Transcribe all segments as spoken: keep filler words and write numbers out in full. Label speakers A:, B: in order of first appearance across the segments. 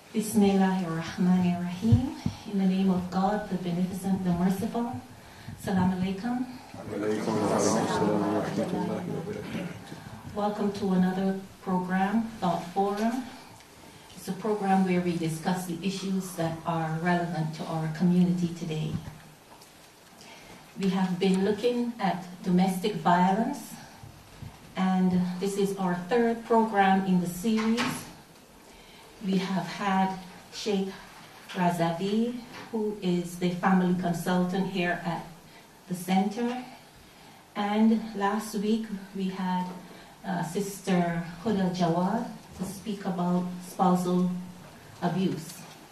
A: Bismillahirrahmanirrahim. In the name of God, the Beneficent, the Merciful. Assalamu alaikum. Welcome to another program, Thought Forum. It's a program where we discuss the issues that are relevant to our community today. We have been looking at domestic violence, and this is our third program in the series. We have had Sheikh Razavi, who is the family consultant here at the center. And last week we had uh, Sister Huda Jawad to speak about spousal abuse.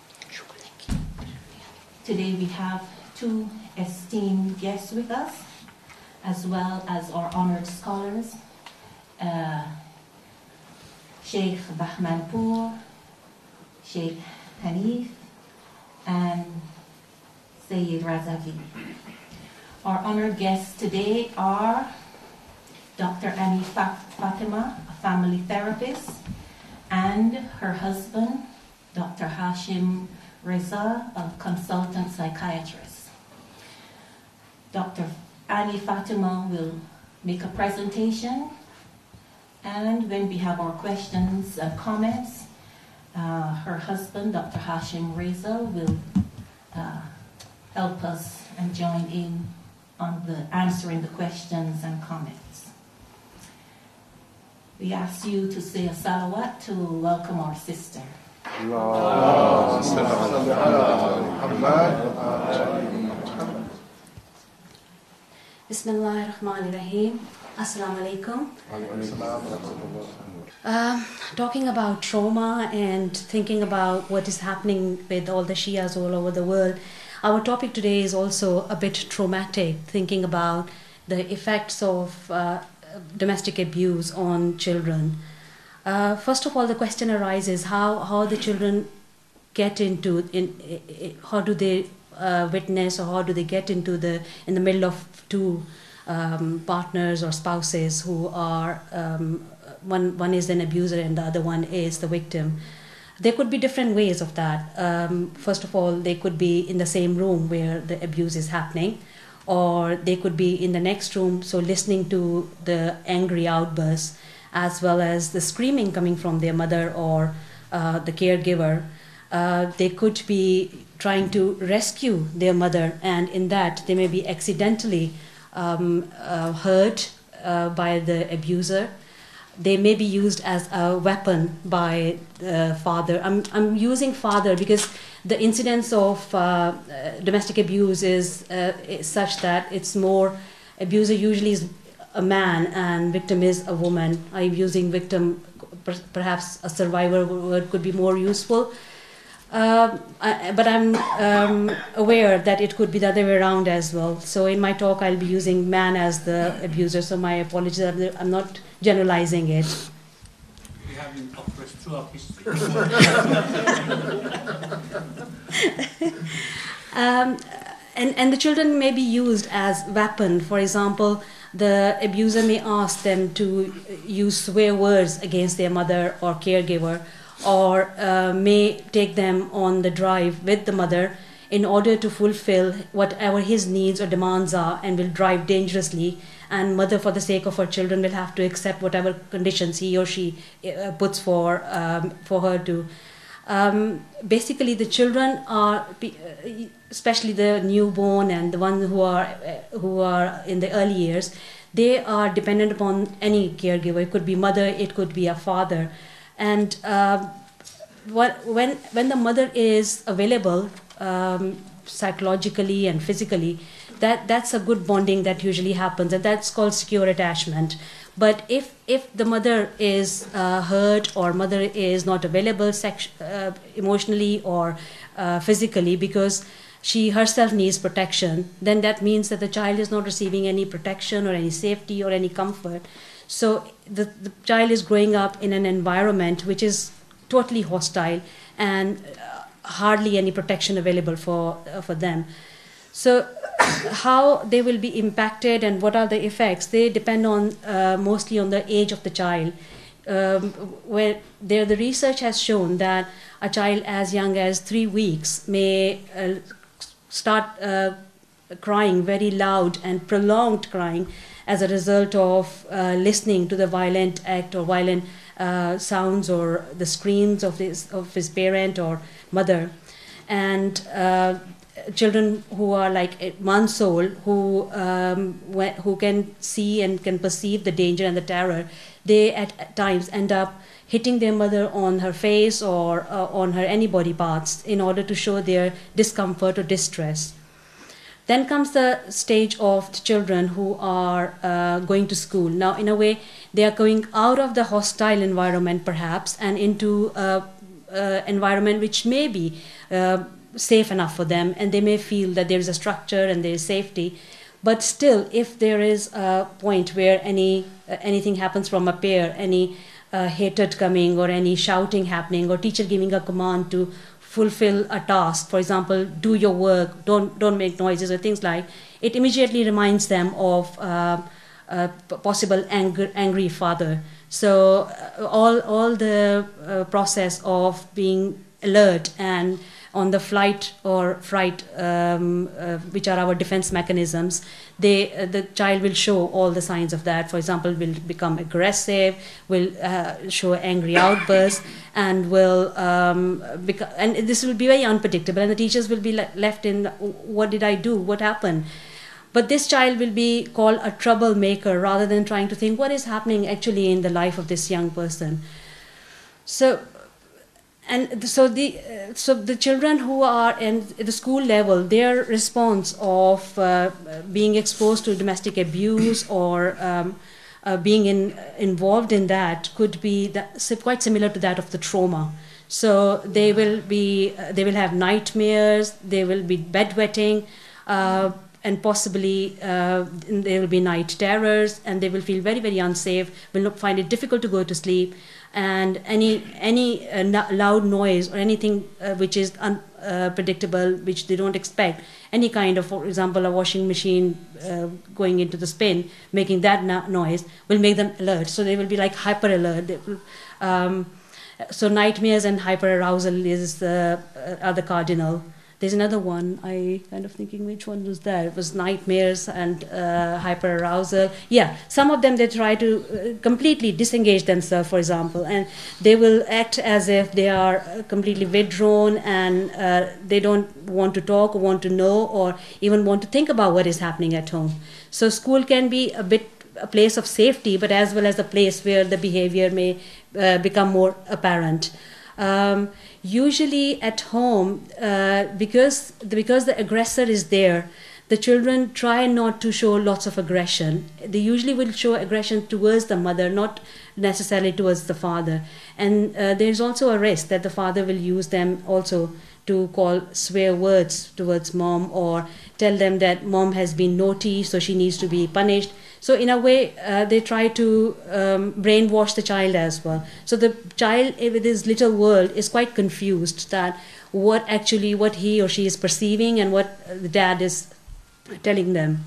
A: Today we have two esteemed guests with us, as well as our honored scholars, uh, Sheikh Bahmanpur, Sheikh Hanif, and Sayyid Razavi. Our honored guests today are Doctor Annie Fatima, a family therapist, and her husband, Doctor Hashim Reza, a consultant psychiatrist. Doctor Annie Fatima will make a presentation, and when we have our questions and comments, uh, her husband, Doctor Hashim Reza, will uh, help us and join in on the answering the questions and comments. We ask you to say a salawat to welcome our sister.
B: Bismillahirrahmanirrahim. Assalamu alaikum. Uh, talking about trauma and thinking about what is happening with all the Shias all over the world, our topic today is also a bit traumatic, thinking about the effects of uh, domestic abuse on children. Uh, first of all, the question arises how, how the children get into, in, in, how do they uh, witness or how do they get into the, in the middle of two um, partners or spouses who are, um, one, one is an abuser and the other one is the victim. There could be different ways of that. Um, first of all, they could be in the same room where the abuse is happening, or they could be in the next room, so listening to the angry outbursts as well as the screaming coming from their mother or uh, the caregiver. Uh, they could be trying to rescue their mother, and in that they may be accidentally um, uh, hurt uh, by the abuser. They may be used as a weapon by the father. I'm, I'm using father because the incidence of uh, domestic abuse is, uh, is such that it's more, abuser usually is a man and victim is a woman. I'm using victim, perhaps a survivor word could be more useful. Uh, I, but I'm um, aware that it could be the other way around as well. So in my talk, I'll be using man as the abuser. So my apologies, I'm not generalizing it.
C: We have been oppressed throughout history.
B: um, and, and the children may be used as weapon. For example, the abuser may ask them to use swear words against their mother or caregiver, or uh, may take them on the drive with the mother in order to fulfill whatever his needs or demands are, and will drive dangerously, and mother, for the sake of her children, will have to accept whatever conditions he or she uh, puts for um, for her to. Um, basically, the children are, especially the newborn and the ones who are uh, who are in the early years, they are dependent upon any caregiver. It could be mother, it could be a father. And uh, what, when, when the mother is available um, psychologically and physically, that, that's a good bonding that usually happens, and that's called secure attachment. But if, if the mother is uh, hurt or mother is not available sex, uh, emotionally or uh, physically because she herself needs protection, then that means that the child is not receiving any protection or any safety or any comfort. So the, the child is growing up in an environment which is totally hostile and uh, hardly any protection available for, uh, for them. So how they will be impacted and what are the effects, they depend on uh, mostly on the age of the child. Um, where there the research has shown that a child as young as three weeks may uh, start uh, crying very loud and prolonged crying as a result of uh, listening to the violent act or violent uh, sounds or the screams of his, of his parent or mother. And uh, children who are like months old, who um, who can see and can perceive the danger and the terror, they at times end up hitting their mother on her face or uh, on her any body parts in order to show their discomfort or distress. Then comes the stage of the children who are uh, going to school. Now, in a way, they are going out of the hostile environment, perhaps, and into an environment which may be uh, safe enough for them, and they may feel that there is a structure and there is safety. But still, if there is a point where any uh, anything happens from a peer, any uh, hatred coming or any shouting happening, or teacher giving a command to fulfill a task, for example, do your work, don't don't make noises or things like, it immediately reminds them of uh, a possible anger, angry father. So uh, all all the uh, process of being alert and on the flight or fright, um, uh, which are our defense mechanisms, they, uh, the child will show all the signs of that. For example, will become aggressive, will uh, show angry outbursts, and will um, beca- and this will be very unpredictable. And the teachers will be le- left in, what did I do? What happened? But this child will be called a troublemaker rather than trying to think what is happening actually in the life of this young person. So. And so the uh, so the children who are in the school level, their response of uh, being exposed to domestic abuse or um, uh, being in, involved in that could be that, quite similar to that of the trauma. So they will be uh, they will have nightmares, they will be bedwetting, uh, and possibly uh, there will be night terrors, and they will feel very very unsafe. Will not find it difficult to go to sleep. And any any uh, no- loud noise or anything uh, which is unpredictable, uh, which they don't expect, any kind of, for example, a washing machine uh, going into the spin, making that no- noise, will make them alert. So they will be like hyper alert. They will, um, so nightmares and hyper arousal is uh, are the cardinal. There's another one, I kind of thinking which one was that? It was nightmares and uh, hyperarousal. Yeah, some of them they try to uh, completely disengage themselves, for example, and they will act as if they are completely withdrawn and uh, they don't want to talk or want to know or even want to think about what is happening at home. So school can be a bit a place of safety, but as well as a place where the behavior may uh, become more apparent. Um, usually at home, uh, because because the aggressor is there, the children try not to show lots of aggression. They usually will show aggression towards the mother, not necessarily towards the father. And uh, there is also a risk that the father will use them also to call swear words towards mom or tell them that mom has been naughty, so she needs to be punished. So in a way, uh, they try to um, brainwash the child as well. So the child with his little world is quite confused that what actually, what he or she is perceiving and what the dad is telling them.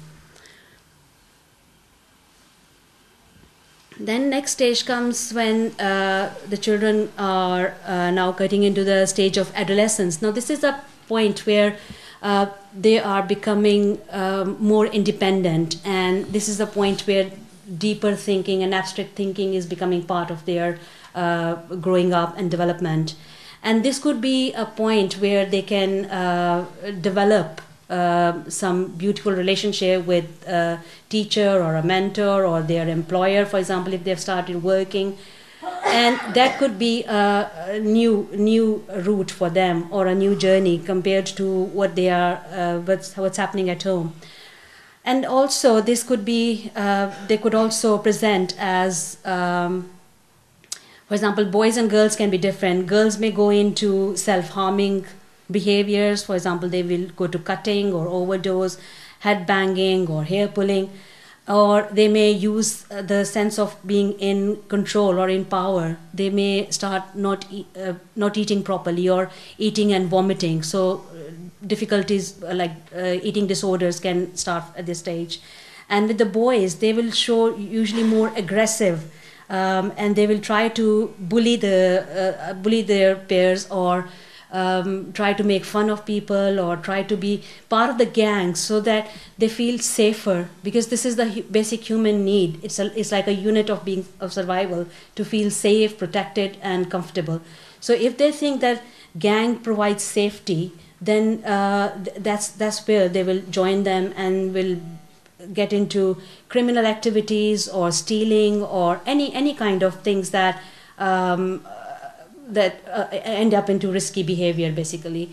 B: Then next stage comes when uh, the children are uh, now getting into the stage of adolescence. Now this is a point where uh, they are becoming um, more independent, and this is a point where deeper thinking and abstract thinking is becoming part of their uh, growing up and development. And this could be a point where they can uh, develop Uh, some beautiful relationship with a teacher or a mentor or their employer, for example, if they've started working. And that could be a, a new new route for them or a new journey compared to what they are, uh, what's, what's happening at home. And also this could be, uh, they could also present as, um, for example, boys and girls can be different. Girls may go into self-harming behaviors. For example, they will go to cutting or overdose, head banging or hair pulling, or they may use the sense of being in control or in power. They may start not e- uh, not eating properly or eating and vomiting. So uh, difficulties uh, like uh, eating disorders can start at this stage. And with the boys, they will show usually more aggressive um, and they will try to bully the uh, bully their peers, or um, try to make fun of people, or try to be part of the gang, so that they feel safer, because this is the hu- basic human need. It's a, it's like a unit of being of survival, to feel safe, protected, and comfortable. So if they think that gang provides safety, then uh, th- that's that's where they will join them and will get into criminal activities or stealing or any any kind of things that um, that uh, end up into risky behavior, basically.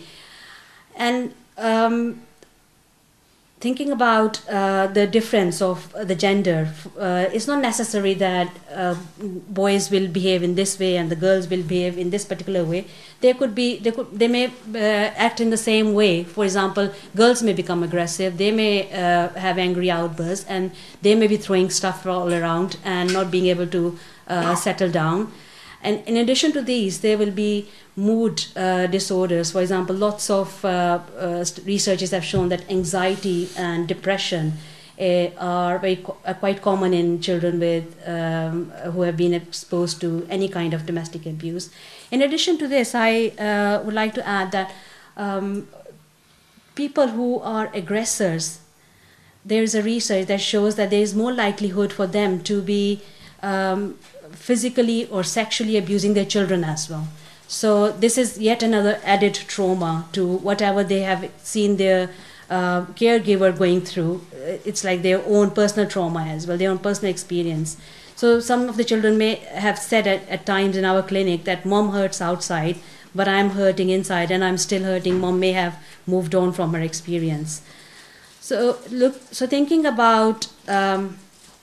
B: And um, thinking about uh, the difference of uh, the gender, uh, it's not necessary that uh, boys will behave in this way and the girls will behave in this particular way. They could be, they could, they may uh, act in the same way. For example, girls may become aggressive. They may uh, have angry outbursts, and they may be throwing stuff all around and not being able to uh, settle down. And in addition to these, there will be mood uh, disorders. For example, lots of uh, uh, researchers have shown that anxiety and depression uh, are very co- are quite common in children with um, who have been exposed to any kind of domestic abuse. In addition to this, I uh, would like to add that um, people who are aggressors, there is a research that shows that there is more likelihood for them to be um, physically or sexually abusing their children as well. So this is yet another added trauma to whatever they have seen their uh, caregiver going through. It's like their own personal trauma as well, their own personal experience. So some of the children may have said at, at times in our clinic that mom hurts outside, but I'm hurting inside and I'm still hurting. Mom may have moved on from her experience. So look, so thinking about um,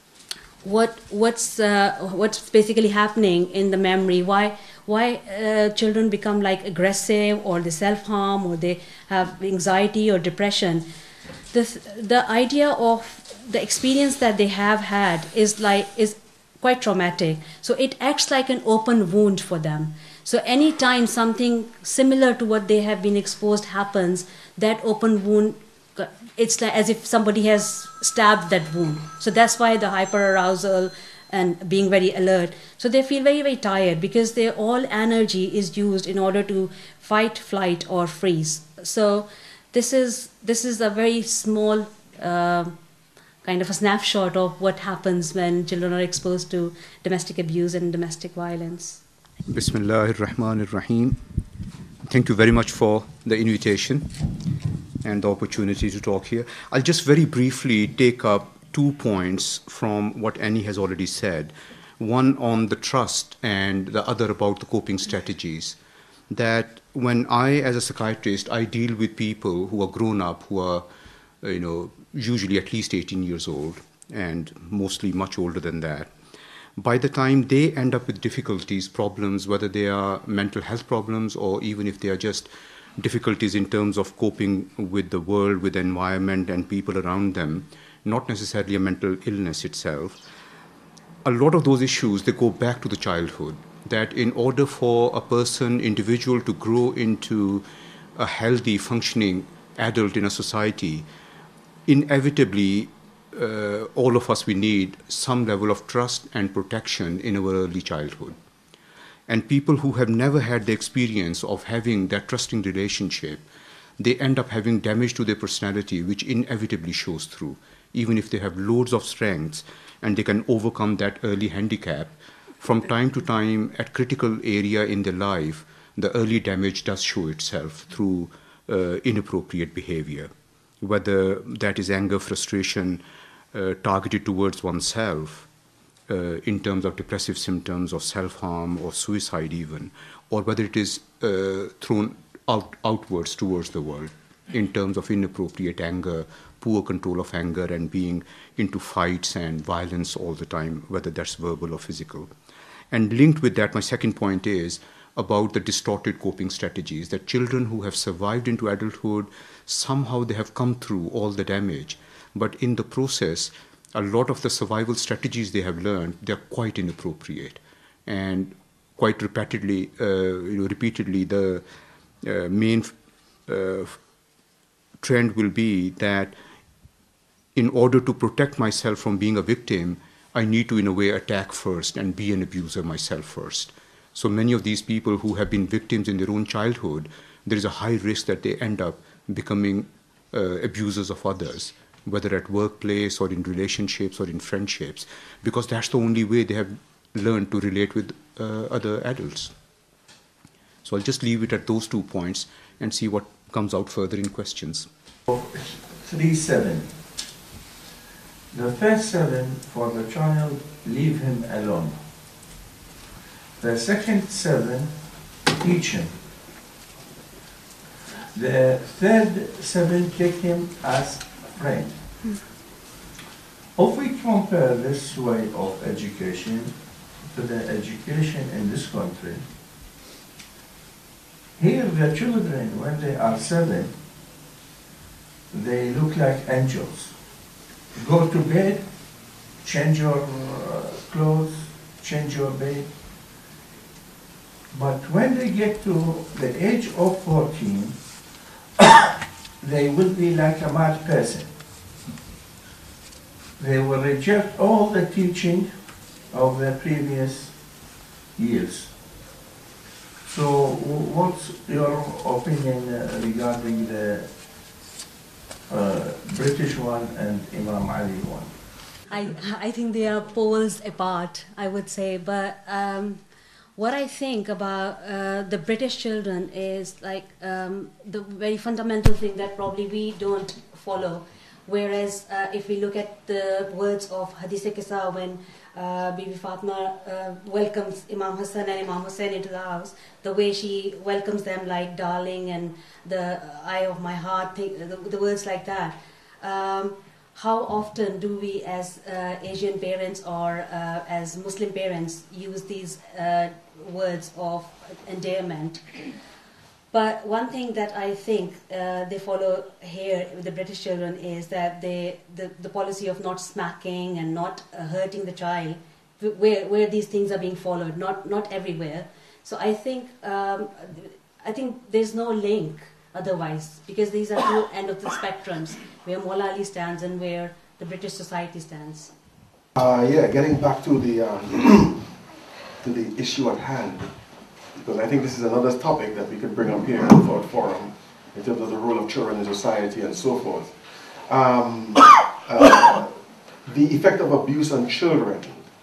B: what what's uh, what's basically happening in the memory, why why uh, children become like aggressive, or they self-harm, or they have anxiety or depression. This, the idea of the experience that they have had is like is quite traumatic. So it acts like an open wound for them. So anytime something similar to what they have been exposed happens, that open wound, it's like as if somebody has stabbed that wound. So that's why the hyperarousal and being very alert. So they feel very, very tired, because their all energy is used in order to fight, flight, or freeze. So this is this is a very small uh, kind of a snapshot of what happens when children are exposed to domestic abuse and domestic violence.
D: Bismillahir Rahmanir Rahim. Thank you very much for the invitation and the opportunity to talk here. I'll just very briefly take up two points from what Annie has already said. One on the trust and the other about the coping strategies. That when I, as a psychiatrist, I deal with people who are grown up, who are, you know, usually at least eighteen years old and mostly much older than that. By the time they end up with difficulties, problems, whether they are mental health problems or even if they are just difficulties in terms of coping with the world, with the environment and people around them, not necessarily a mental illness itself, a lot of those issues, they go back to the childhood. That in order for a person, individual to grow into a healthy, functioning adult in a society, inevitably, uh, all of us, we need some level of trust and protection in our early childhood. And people who have never had the experience of having that trusting relationship, they end up having damage to their personality, which inevitably shows through. Even if they have loads of strengths and they can overcome that early handicap, from time to time, at critical area in their life, the early damage does show itself through uh, inappropriate behavior. Whether that is anger, frustration, uh, targeted towards oneself, uh, in terms of depressive symptoms of self-harm or suicide even, or whether it is uh, thrown out, outwards towards the world in terms of inappropriate anger, poor control of anger, and being into fights and violence all the time, whether that's verbal or physical. And linked with that, my second point is about the distorted coping strategies, that children who have survived into adulthood, somehow they have come through all the damage. But in the process, a lot of the survival strategies they have learned, they're quite inappropriate. And quite repeatedly, uh, you know, repeatedly, the uh, main uh, trend will be that in order to protect myself from being a victim, I need to, in a way, attack first and be an abuser myself first. So many of these people who have been victims in their own childhood, there is a high risk that they end up becoming uh, abusers of others, whether at workplace or in relationships or in friendships, because that's the only way they have learned to relate with uh, other adults. So I'll just leave it at those two points and see what comes out further in questions.
E: Three seven. The first seven for the child, leave him alone. The second seven, teach him. The third seven, take him as a friend. If we compare this way of education to the education in this country, here the children, when they are seven, they look like angels. Go to bed, change your uh, clothes, change your bed. But when they get to the age of fourteen, they will be like a mad person. They will reject all the teaching of the previous years. So what's your opinion uh, regarding the uh, British one and Imam Ali one?
B: I, I think they are poles apart, I would say. But um, what I think about uh, the British children is like um, the very fundamental thing that probably we don't follow. Whereas uh, if we look at the words of Hadith Qissa, when uh, Bibi Fatma uh, welcomes Imam Hassan and Imam Hussain into the house, the way she welcomes them like darling and the eye of my heart, the, the words like that. Um, how often do we as uh, Asian parents or uh, as Muslim parents use these uh, words of endearment? But one thing that I think uh, they follow here with the British children is that they, the, the policy of not smacking and not uh, hurting the child, where, where these things are being followed, not, not everywhere. So I think, um, I think there's no link otherwise, because these are two ends of the spectrums, where Maula Ali stands and where the British society stands.
F: Uh, yeah, getting back to the, um, to the issue at hand, because I think this is another topic that we could bring up here in the Thought Forum in terms of the role of children in society and so forth. Um, uh, the effect of abuse on children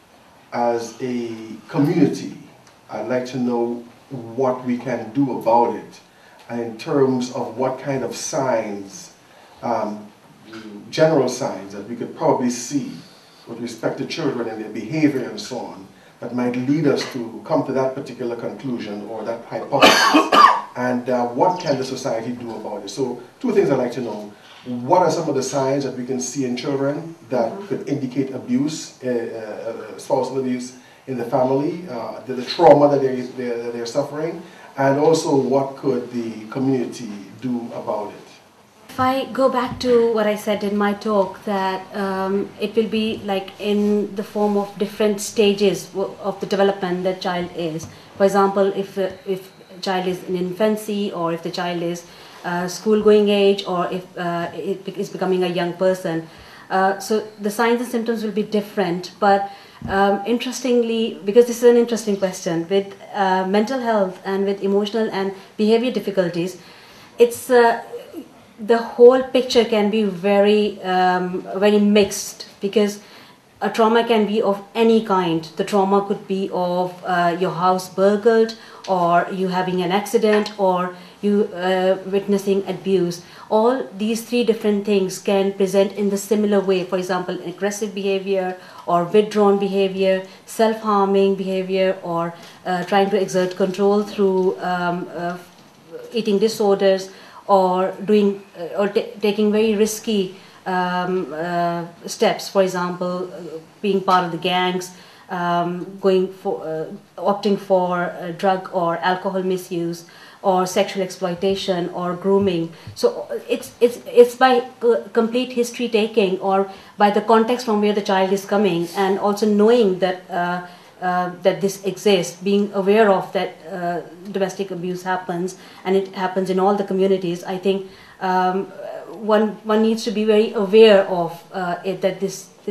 F: as a community, I'd like to know what we can do about it in terms of what kind of signs, um, general signs that we could probably see with respect to children and their behavior and so on, that might lead us to come to that particular conclusion or that hypothesis, and uh, what can the society do about it? So two things I'd like to know. What are some of the signs that we can see in children that mm-hmm. could indicate abuse, uh, uh, spousal abuse in the family, uh, the, the trauma that they're, they're, they're suffering, and also what could the community do about it?
B: If I go back to what I said in my talk, that um, it will be like in the form of different stages of the development that child is. For example, if uh, if child is in infancy, or if the child is uh, school-going age, or if uh, it is becoming a young person. Uh, so the signs and symptoms will be different. But um, interestingly, because this is an interesting question, with uh, mental health and with emotional and behavior difficulties, it's uh, the whole picture can be very, um, very mixed, because a trauma can be of any kind. The trauma could be of uh, your house burgled, or you having an accident, or you uh, witnessing abuse. All these three different things can present in the similar way. For example, aggressive behavior, or withdrawn behavior, self-harming behavior, or uh, trying to exert control through um, uh, eating disorders, or doing uh, or t taking very risky um, uh, steps. For example, uh, being part of the gangs, um, going for uh, opting for uh, drug or alcohol misuse, or sexual exploitation, or grooming. So it's it's it's by complete history taking, or by the context from where the child is coming, and also knowing that. Uh, Uh, that this exists, being aware of that uh, domestic abuse happens, and it happens in all the communities. I think um, one one needs to be very aware of uh, it, that this this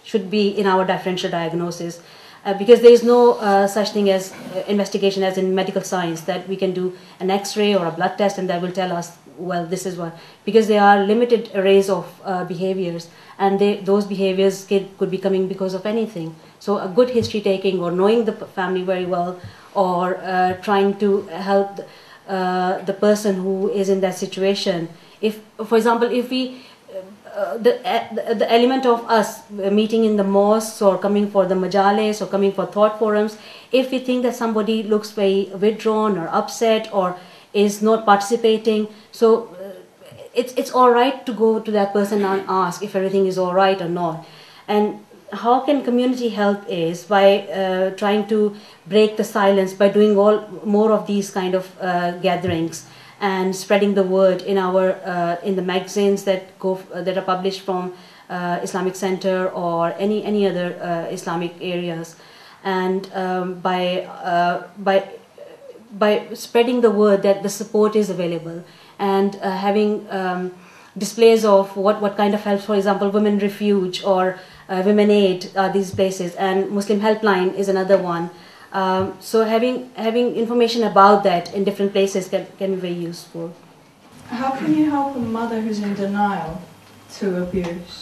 B: should be in our differential diagnosis. Uh, because there is no uh, such thing as uh, investigation as in medical science, that we can do an x-ray or a blood test and that will tell us, well, this is what, because there are limited arrays of uh, behaviors, and they, those behaviors could, could be coming because of anything. So a good history taking, or knowing the family very well, or uh, trying to help uh, the person who is in that situation. If, for example, if we Uh, the, uh, the element of us meeting in the mosques or coming for the majales or coming for thought forums, if we think that somebody looks very withdrawn or upset or is not participating, so uh, it's, it's all right to go to that person and ask if everything is all right or not. And how can community help is by uh, trying to break the silence, by doing all more of these kind of uh, gatherings, and spreading the word in our uh, in the magazines that go uh, that are published from uh, Islamic Center or any any other uh, Islamic areas, and um, by uh, by by spreading the word that the support is available, and uh, having um, displays of what what kind of help, for example, Women Refuge or uh, Women Aid are these places, and Muslim Helpline is another one. Um, so having having information about that in different places can, can be very useful.
G: How can you help a mother who's in denial to abuse?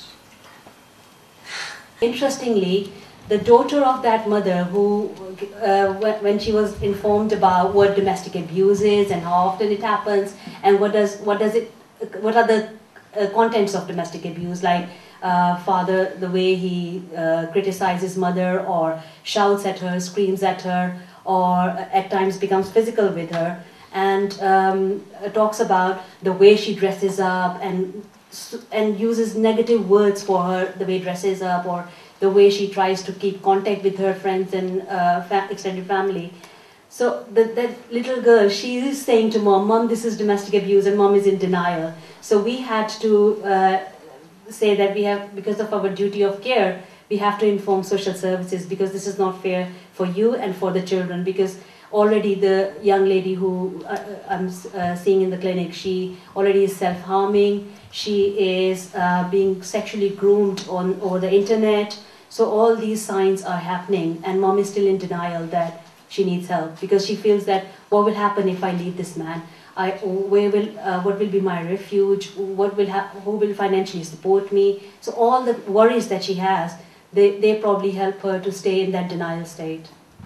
B: Interestingly, the daughter of that mother who, uh, when she was informed about what domestic abuse is and how often it happens and what does what does it, what are the uh, contents of domestic abuse, like Uh, father, the way he uh, criticizes mother or shouts at her, screams at her, or at times becomes physical with her, and um, talks about the way she dresses up and and uses negative words for her, the way dresses up, or the way she tries to keep contact with her friends and uh, fa extended family. So the, that little girl, she is saying to mom, "Mom, this is domestic abuse," and mom is in denial. So we had to uh, say that we have, because of our duty of care, we have to inform social services, because this is not fair for you and for the children, because already the young lady who uh, I'm uh, seeing in the clinic, she already is self-harming, she is uh, being sexually groomed on over the internet. So all these signs are happening, and mom is still in denial that she needs help, because she feels that what will happen if I leave this man? I, where will, uh, what will be my refuge? What will ha who will financially support me? So all the worries that she has, they, they probably help her to stay in that denial state.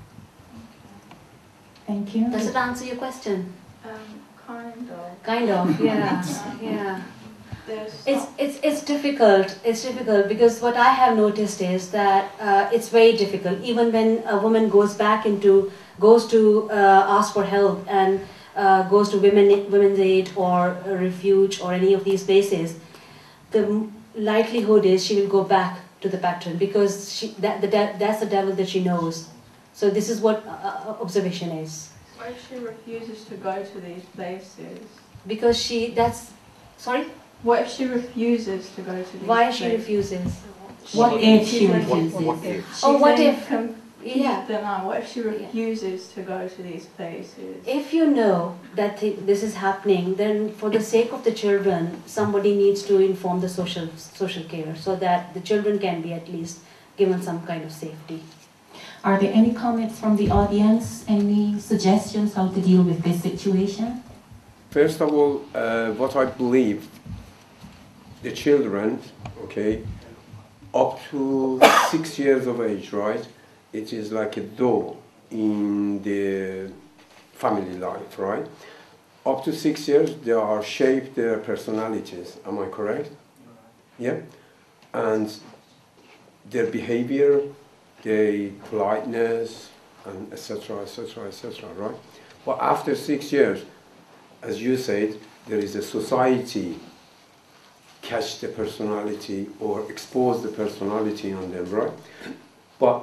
A: Thank you.
B: Does it answer your question?
G: Um, kind of.
B: Kind of, yeah, yeah.
G: There's
B: It's, it's, it's difficult, it's difficult, because what I have noticed is that uh, it's very difficult, even when a woman goes back into, goes to uh, ask for help and Uh, goes to women, Women's Aid or Refuge or any of these places, the likelihood is she will go back to the pattern, because she, that, the, that's the devil that she knows. So this is what uh, observation is.
G: What if she refuses to go to these places?
B: Because she, that's, sorry?
G: What if she refuses to go to these
B: Why
G: places?
B: she refuses?
A: What if she refuses?
G: She's
B: Oh, what
G: in
B: if-
G: complete
B: Yeah.
G: denial. What if she refuses to go to these places?
B: If you know that th this is happening, then for the sake of the children, somebody needs to inform the social, social care, so that the children can be at least given some kind of safety.
A: Are there any comments from the audience? Any suggestions how to deal with this situation?
H: First of all, uh, what I believe, the children, okay, up to six years of age, right? It is like a door in the family life, right? Up to six years, they are shaped their personalities. Am I correct? Yeah? And their behavior, their politeness, and et cetera, et cetera, et cetera, right? But after six years, as you said, there is a society catch the personality or expose the personality on them, right? But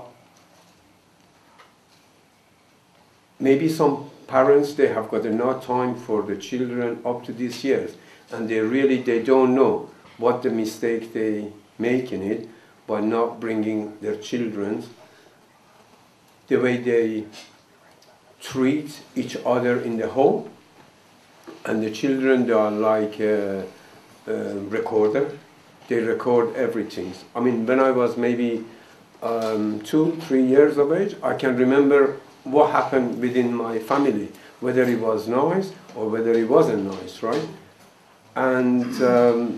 H: maybe some parents, they have got enough time for the children up to these years, and they really, they don't know what the mistake they make in it by not bringing their children, the way they treat each other in the home, and the children, they are like a, a recorder. they record everything. I mean, when I was maybe um, two, three years of age, I can remember what happened within my family, whether it was nice or whether it wasn't nice, right? And um,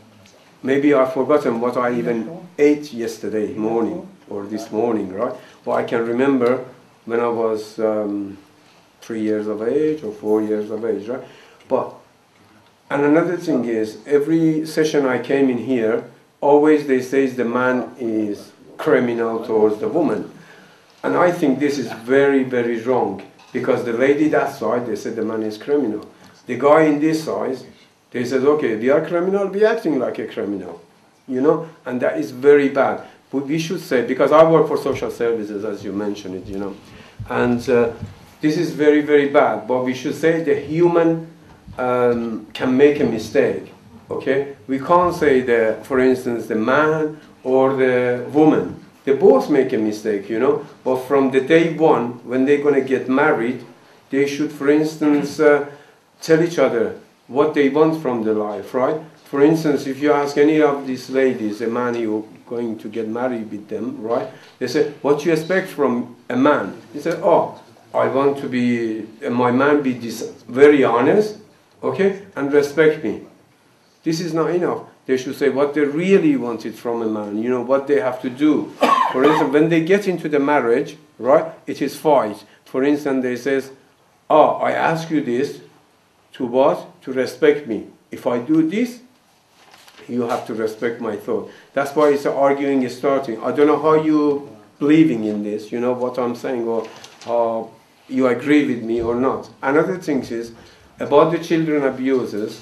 H: maybe I've forgotten what I even ate yesterday morning or this morning, right? But I can remember when I was um, three years of age or four years of age, right? But, and another thing is, every session I came in here, always they say the man is criminal towards the woman. And I think this is very, very wrong, because the lady that side, they said the man is criminal. The guy in this side, they said, okay, we are criminal, we are acting like a criminal, you know, and that is very bad. But we should say, because I work for social services, as you mentioned it, you know, and uh, this is very, very bad, but we should say the human um, can make a mistake, okay? We can't say that, for instance, the man or the woman, they both make a mistake, you know, but from the day one, when they're going to get married, they should, for instance, uh, tell each other what they want from their life, right? For instance, if you ask any of these ladies, a man you're going to get married with them, right? They say, what do you expect from a man? He said, oh, I want to be, uh, my man be this very honest, okay, and respect me. This is not enough. They should say what they really wanted from a man, you know, what they have to do. For instance, when they get into the marriage, right, it is fight. For instance, they says, oh, I ask you this, to what? To respect me. If I do this, you have to respect my thought. That's why it's arguing is starting. I don't know how you believing in this, you know what I'm saying, or how you agree with me or not. Another thing is, about the children abusers,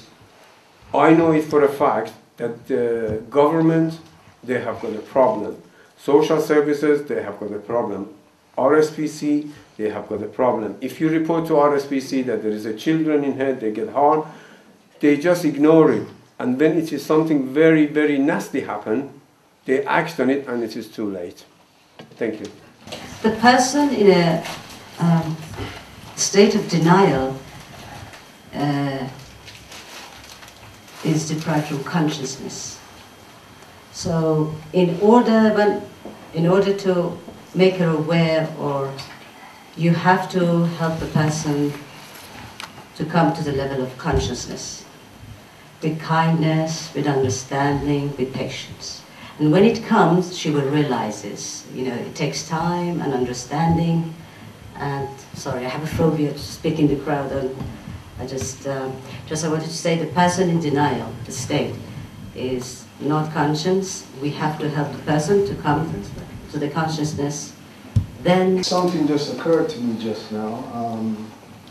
H: I know it for a fact that the government, they have got a problem. Social services, they have got a problem. R S P C, they have got a problem. If you report to R S P C that there is a children in here, they get harmed, they just ignore it. And when it is something very, very nasty happen, they act on it and it is too late. Thank you.
I: The person in a um, state of denial uh, is deprived from consciousness. So in order, when, in order to make her aware, or you have to help the person to come to the level of consciousness with kindness, with understanding, with patience. And when it comes, she will realize this. You know, it takes time and understanding. And sorry, I have a phobia to speak in the crowd. And I just, um, just I wanted to say the person in denial, the state, is not conscious. We have to help the person to come to the consciousness. Then
J: something just occurred to me just now. Um,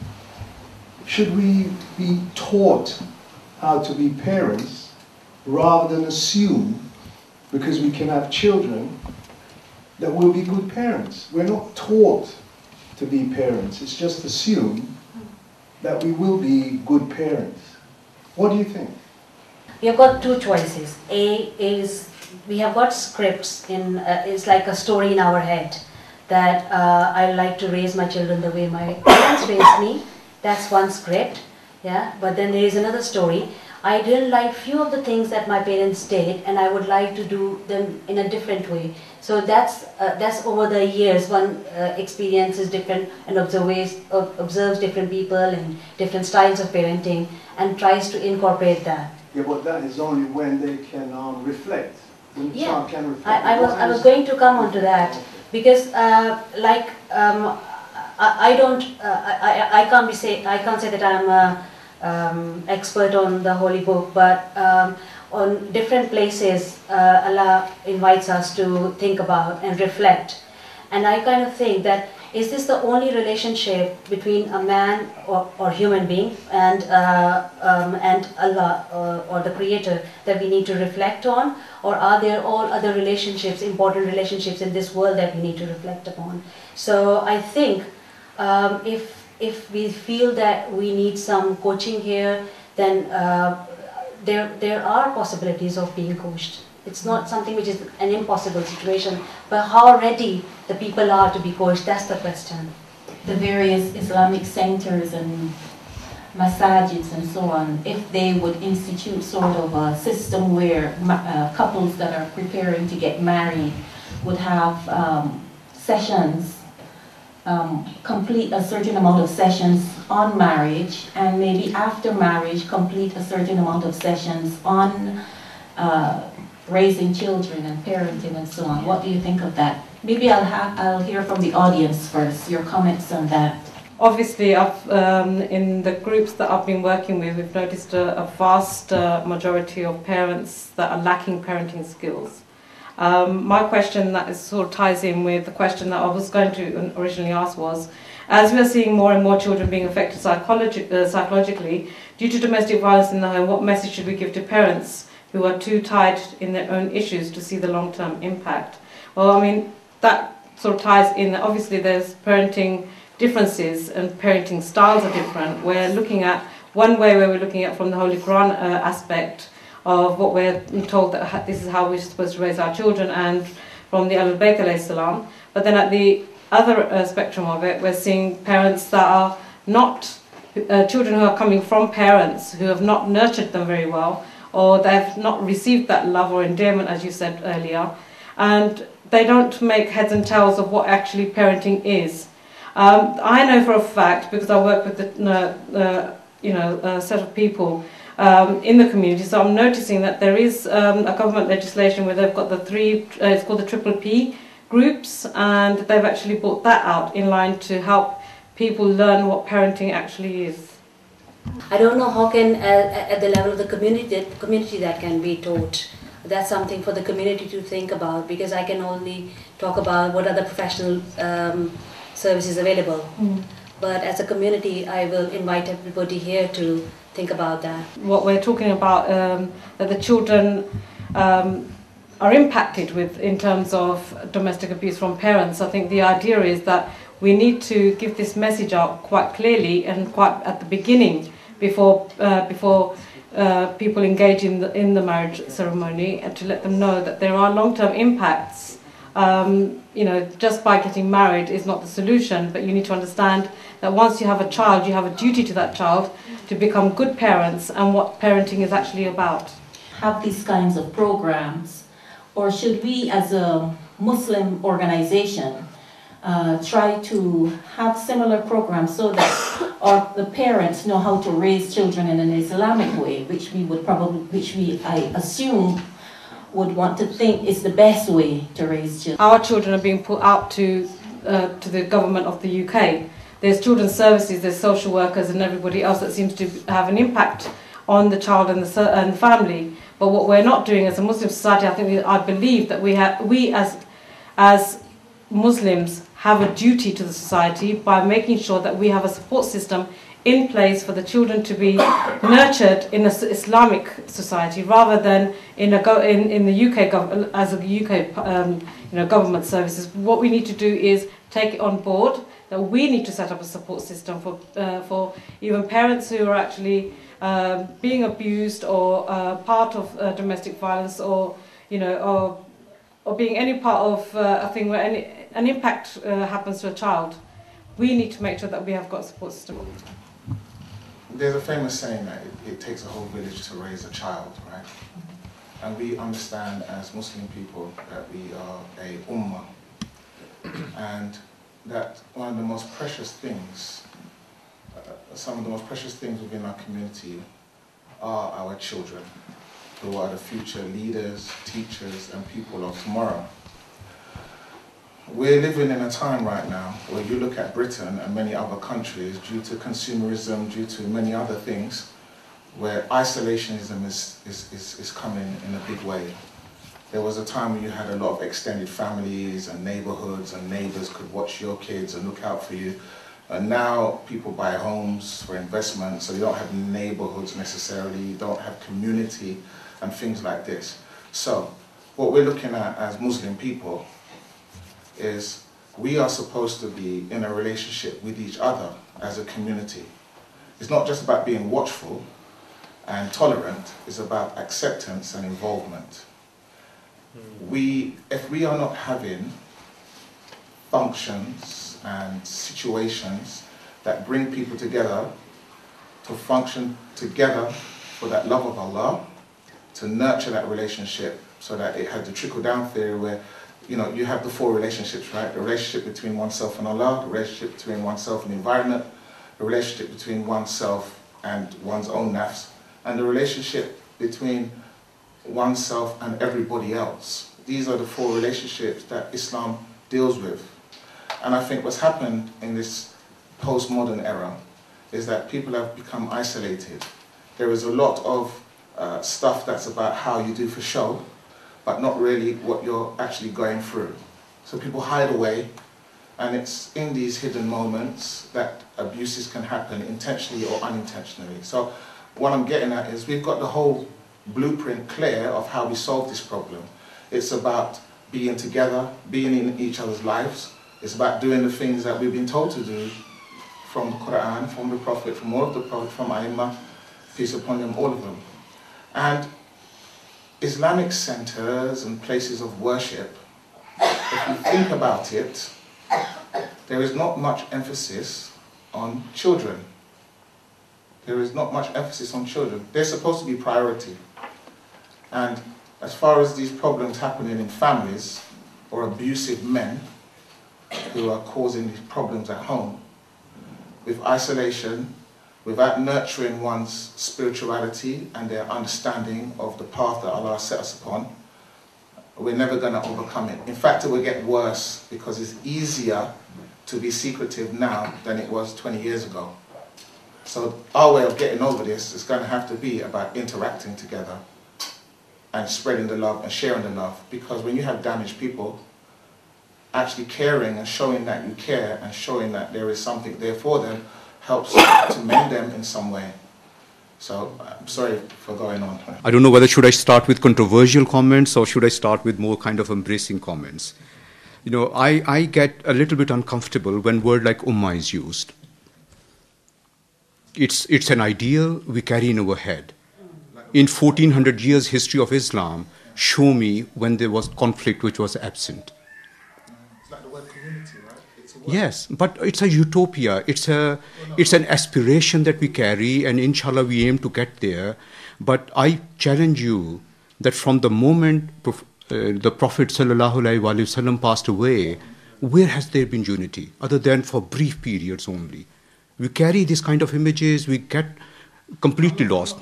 J: should we be taught how to be parents rather than assume, because we can have children, that we'll be good parents? We're not taught to be parents. It's just assumed that we will be good parents. What do you think?
B: We have got two choices. A is we have got scripts in, uh, it's like a story in our head that uh, I like to raise my children the way my parents raised me. That's one script, yeah. But then there is another story. I didn't like few of the things that my parents did, and I would like to do them in a different way. So that's uh, that's over the years. One uh, experiences different and observes uh, observes different people and different styles of parenting, and tries to incorporate that.
J: Yeah, but that is only when they can um, reflect. When the
B: Yeah,
J: child can reflect.
B: I, I was I was going to come on to that, because uh, like um, I, I don't uh, I, I I can't be say I can't say that I'm a um, expert on the Holy Book, but um, on different places uh, Allah invites us to think about and reflect, and I kind of think that, is this the only relationship between a man or, or human being and uh, um, and Allah or, or the Creator that we need to reflect on, or are there all other relationships, important relationships in this world that we need to reflect upon? So I think um, if if we feel that we need some coaching here, then uh, there there are possibilities of being coached. It's not something which is an impossible situation, but how ready the people are to be coached, that's the question.
A: The various Islamic centers and masajids and so on, if they would institute sort of a system where uh, couples that are preparing to get married would have um, sessions, um, complete a certain amount of sessions on marriage, and maybe after marriage complete a certain amount of sessions on uh, raising children and parenting and so on. What do you think of that? Maybe I'll, have, I'll hear from the audience first, your comments on that.
K: Obviously, I've, um, in the groups that I've been working with, we've noticed a, a vast uh, majority of parents that are lacking parenting skills. Um, my question that is, sort of ties in with the question that I was going to originally ask was, as we are seeing more and more children being affected psychologi uh, psychologically due to domestic violence in the home, what message should we give to parents who are too tied in their own issues to see the long-term impact? Well, I mean, that sort of ties in. Obviously, there's parenting differences and parenting styles are different. We're looking at one way where we're looking at from the Holy Quran uh, aspect of what we're told that this is how we're supposed to raise our children, and from the Ahlul Bayt alayhi salam. But then at the other uh, spectrum of it, we're seeing parents that are not, uh, children who are coming from parents who have not nurtured them very well, or they've not received that love or endearment, as you said earlier, and they don't make heads and tails of what actually parenting is. Um, I know for a fact, because I work with the, uh, uh, you know, a set of people um, in the community, so I'm noticing that there is um, a government legislation where they've got the three, uh, it's called the Triple P groups, and they've actually brought that out in line to help people learn what parenting actually is.
B: I don't know how can, uh, at the level of the community, community that can be taught. That's something for the community to think about, because I can only talk about what are the professional um, services available. Mm. But as a community, I will invite everybody here to think about that.
K: What we're talking about, um, that the children um, are impacted with in terms of domestic abuse from parents. I think the idea is that we need to give this message out quite clearly and quite at the beginning, before uh, before uh, people engage in the in the marriage ceremony, and to let them know that there are long-term impacts. Um, you know, just by getting married is not the solution, but you need to understand that once you have a child, you have a duty to that child to become good parents, and what parenting is actually about.
A: Have these kinds of programs, or should we as a Muslim organization uh, try to have similar programs so that our, the parents know how to raise children in an Islamic way, which we would probably, which we, I assume, would want to think is the best way to raise children.
K: Our children are being put out to uh, to the government of the U K. There's children's services, there's social workers and everybody else that seems to have an impact on the child and the and the family. But what we're not doing as a Muslim society, I think we, I believe that we have we as as Muslims have a duty to the society by making sure that we have a support system in place for the children to be nurtured in an Islamic society, rather than in a go in, in the U K gov as a U K um, you know government services. What we need to do is take it on board that we need to set up a support system for uh, for even parents who are actually uh, being abused or uh, part of uh, domestic violence, or you know or or being any part of uh, a thing where any an impact uh, happens to a child. We need to make sure that we have got a support system.
L: There's a famous saying that it, it takes a whole village to raise a child, right? And we understand as Muslim people that we are a ummah, and that one of the most precious things, uh, some of the most precious things within our community are our children, who are the future leaders, teachers, and people of tomorrow. We're living in a time right now where you look at Britain and many other countries, due to consumerism, due to many other things, where isolationism is, is, is, is coming in a big way. There was a time when you had a lot of extended families and neighborhoods, and neighbors could watch your kids and look out for you. And now people buy homes for investment, so you don't have neighborhoods necessarily, you don't have community and things like this. So what we're looking at as Muslim people is we are supposed to be in a relationship with each other as a community. It's not just about being watchful and tolerant, it's about acceptance and involvement. Mm. We, if we are not having functions and situations that bring people together to function together for that love of Allah, to nurture that relationship so that it had the trickle-down theory where, you know, you have the four relationships, right? The relationship between oneself and Allah, the relationship between oneself and the environment, the relationship between oneself and one's own nafs, and the relationship between oneself and everybody else. These are the four relationships that Islam deals with. And I think what's happened in this postmodern era is that people have become isolated. There is a lot of uh, stuff that's about how you do for show, but not really what you're actually going through. So people hide away, and it's in these hidden moments that abuses can happen intentionally or unintentionally. So what I'm getting at is we've got the whole blueprint clear of how we solve this problem. It's about being together, being in each other's lives. It's about doing the things that we've been told to do from the Quran, from the Prophet, from all of the Prophet, from Aimma, peace upon them, all of them. And Islamic centers and places of worship, if you think about it, there is not much emphasis on children. There is not much emphasis on children. They're supposed to be priority. And as far as these problems happening in families or abusive men who are causing these problems at home, with isolation, without nurturing one's spirituality and their understanding of the path that Allah set us upon, we're never going to overcome it. In fact, it will get worse because it's easier to be secretive now than it was twenty years ago. So our way of getting over this is going to have to be about interacting together and spreading the love and sharing the love. Because when you have damaged people, actually caring and showing that you care and showing that there is something there for them helps to mend them in some way. So I'm sorry for going on.
D: I don't know whether should I start with controversial comments or should I start with more kind of embracing comments. You know, I, I get a little bit uncomfortable when word like ummah is used. It's, it's an ideal we carry in our head. In fourteen hundred years history of Islam, show me when there was conflict which was absent.
L: It's like the word community, right? It's a word.
D: Yes, but it's a utopia. It's a, it's an aspiration that we carry, and inshallah we aim to get there. But I challenge you that from the moment uh, the Prophet sallallahu alaihi wasallam passed away, where has there been unity other than for brief periods only? We carry these kind of images, we get completely lost.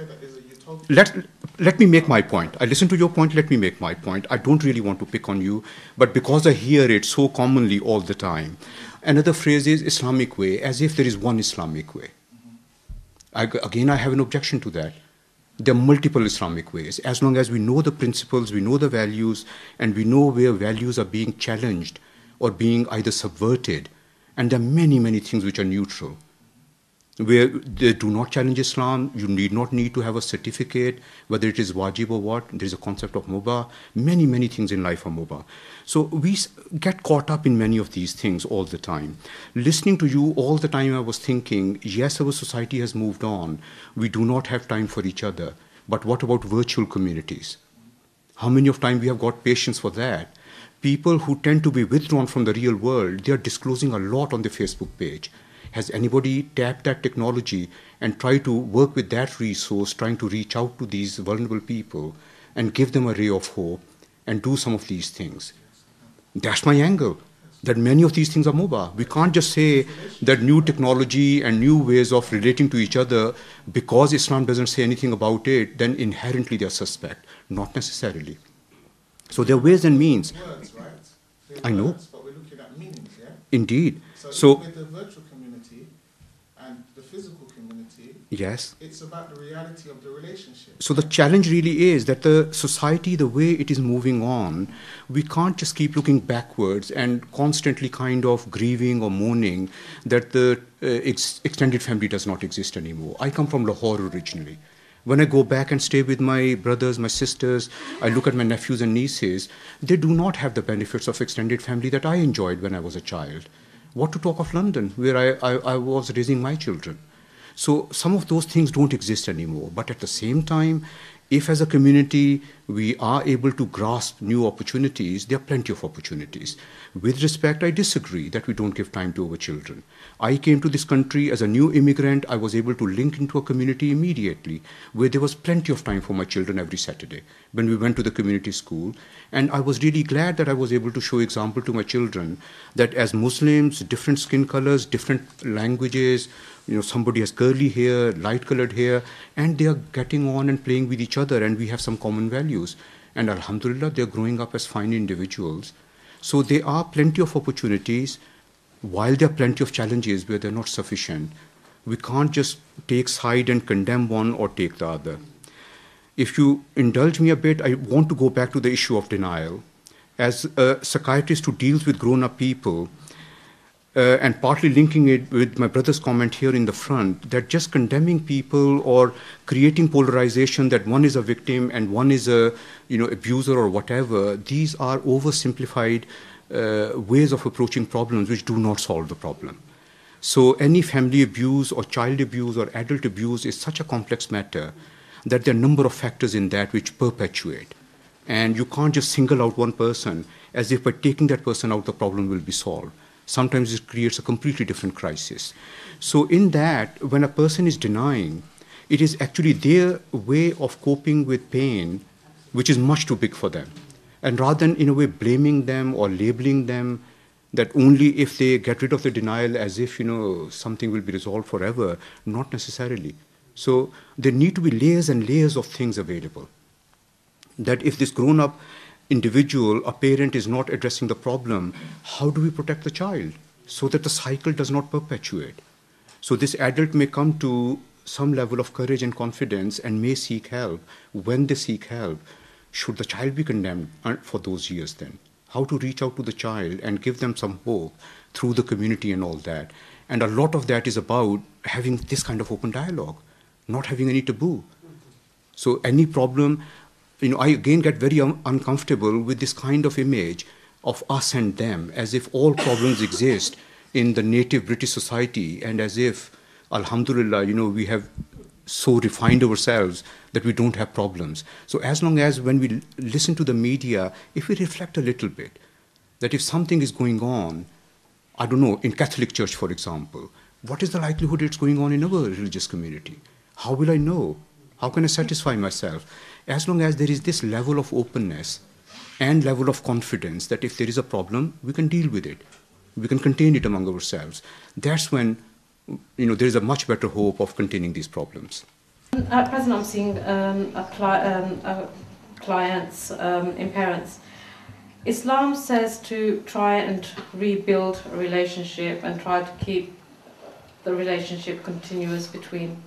D: Let, let me make my point. I listen to your point, let me make my point. I don't really want to pick on you, but because I hear it so commonly all the time. Another phrase is Islamic way, as if there is one Islamic way. I, again, I have an objection to that. There are multiple Islamic ways. As long as we know the principles, we know the values, and we know where values are being challenged or being either subverted, and there are many, many things which are neutral. Where they do not challenge Islam, you need not need to have a certificate, whether it is wajib or what. There is a concept of mubah. Many, many things in life are mubah. So we get caught up in many of these things all the time. Listening to you all the time, I was thinking, yes, our society has moved on. We do not have time for each other. But what about virtual communities? How many of time we have got patience for that? People who tend to be withdrawn from the real world, they are disclosing a lot on the Facebook page. Has anybody tapped that technology and tried to work with that resource, trying to reach out to these vulnerable people and give them a ray of hope and do some of these things? That's my angle, that many of these things are mubah. We can't just say that new technology and new ways of relating to each other, because Islam doesn't say anything about it, then inherently they are suspect. Not necessarily. So there are ways and means.
L: Words, right? They're
D: I know.
L: Words, but we're looking at meanings, yeah?
D: Indeed.
L: So,
D: So
L: with the virtual community and the physical community,
D: yes.
L: it's about the reality of the relationship.
D: So the challenge really is that the society, the way it is moving on, we can't just keep looking backwards and constantly kind of grieving or mourning that the uh, ex- extended family does not exist anymore. I come from Lahore originally. When I go back and stay with my brothers, my sisters, I look at my nephews and nieces, they do not have the benefits of extended family that I enjoyed when I was a child. What to talk of London, where I, I, I was raising my children. So some of those things don't exist anymore. But at the same time, if as a community we are able to grasp new opportunities, there are plenty of opportunities. With respect, I disagree that we don't give time to our children. I came to this country as a new immigrant. I was able to link into a community immediately, where there was plenty of time for my children every Saturday when we went to the community school. And I was really glad that I was able to show example to my children that as Muslims, different skin colors, different languages, you know, somebody has curly hair, light-colored hair, and they are getting on and playing with each other, and we have some common values. And alhamdulillah, they're growing up as fine individuals. So there are plenty of opportunities, while there are plenty of challenges where they're not sufficient. We can't just take side and condemn one or take the other. If you indulge me a bit, I want to go back to the issue of denial. As a psychiatrist who deals with grown-up people, Uh, and partly linking it with my brother's comment here in the front, that just condemning people or creating polarization that one is a victim and one is a you know, abuser or whatever, these are oversimplified uh, ways of approaching problems which do not solve the problem. So any family abuse or child abuse or adult abuse is such a complex matter that there are a number of factors in that which perpetuate. And you can't just single out one person as if by taking that person out, the problem will be solved. Sometimes it creates a completely different crisis. So in that, when a person is denying, it is actually their way of coping with pain, which is much too big for them. And rather than, in a way, blaming them or labeling them, that only if they get rid of the denial as if, you know, something will be resolved forever, not necessarily. So there need to be layers and layers of things available. That if this grown-up individual, a parent is not addressing the problem, how do we protect the child so that the cycle does not perpetuate? So this adult may come to some level of courage and confidence and may seek help. When they seek help, should the child be condemned for those years then? How to reach out to the child and give them some hope through the community and all that. And a lot of that is about having this kind of open dialogue, not having any taboo. So any problem, you know, I again get very un- uncomfortable with this kind of image of us and them, as if all problems exist in the native British society and as if, alhamdulillah, you know, we have so refined ourselves that we don't have problems. So as long as when we l- listen to the media, if we reflect a little bit, that if something is going on, I don't know, in Catholic Church, for example, what is the likelihood it's going on in our religious community? How will I know? How can I satisfy myself? As long as there is this level of openness and level of confidence that if there is a problem, we can deal with it. We can contain it among ourselves. That's when, you know, there is a much better hope of containing these problems.
K: At present, I'm seeing um, a cli- um, a clients um, in parents. Islam says to try and rebuild a relationship and try to keep the relationship continuous between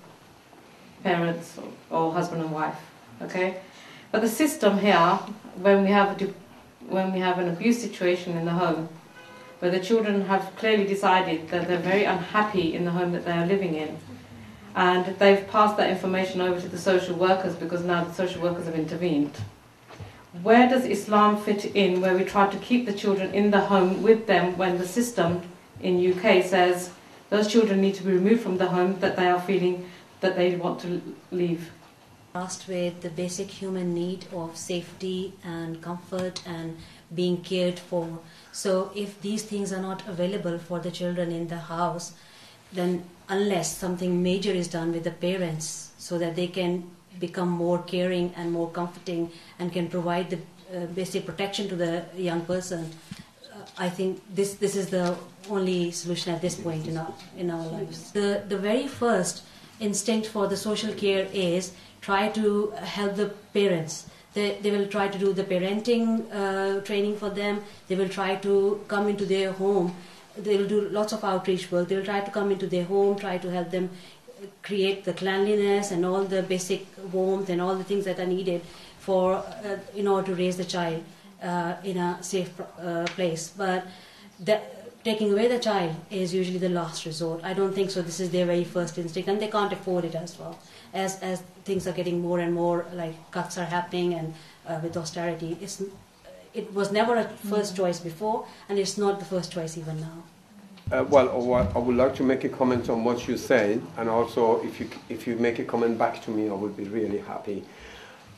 K: parents or, or husband and wife. Okay, but the system here, when we have a di- when we have an abuse situation in the home, where the children have clearly decided that they're very unhappy in the home that they are living in, and they've passed that information over to the social workers because now the social workers have intervened. Where does Islam fit in, where we try to keep the children in the home with them when the system in U K says those children need to be removed from the home that they are feeling that they want to leave?
B: Asked with the basic human need of safety and comfort and being cared for. So if these things are not available for the children in the house, then unless something major is done with the parents so that they can become more caring and more comforting and can provide the uh, basic protection to the young person, uh, I think this this is the only solution at this point in our in our lives. The the very first instinct for the social care is try to help the parents. They, they will try to do the parenting uh, training for them. They will try to come into their home. They will do lots of outreach work. They will try to come into their home, try to help them create the cleanliness and all the basic warmth and all the things that are needed for uh, in order to raise the child uh, in a safe uh, place. But that, taking away the child is usually the last resort. I don't think so. This is their very first instinct, and they can't afford it as well. As as things are getting more and more, like cuts are happening, and uh, with austerity, it's it was never a first choice before, and it's not the first choice even now.
H: Uh, well, I would like to make a comment on what you said, and also if you if you make a comment back to me, I would be really happy.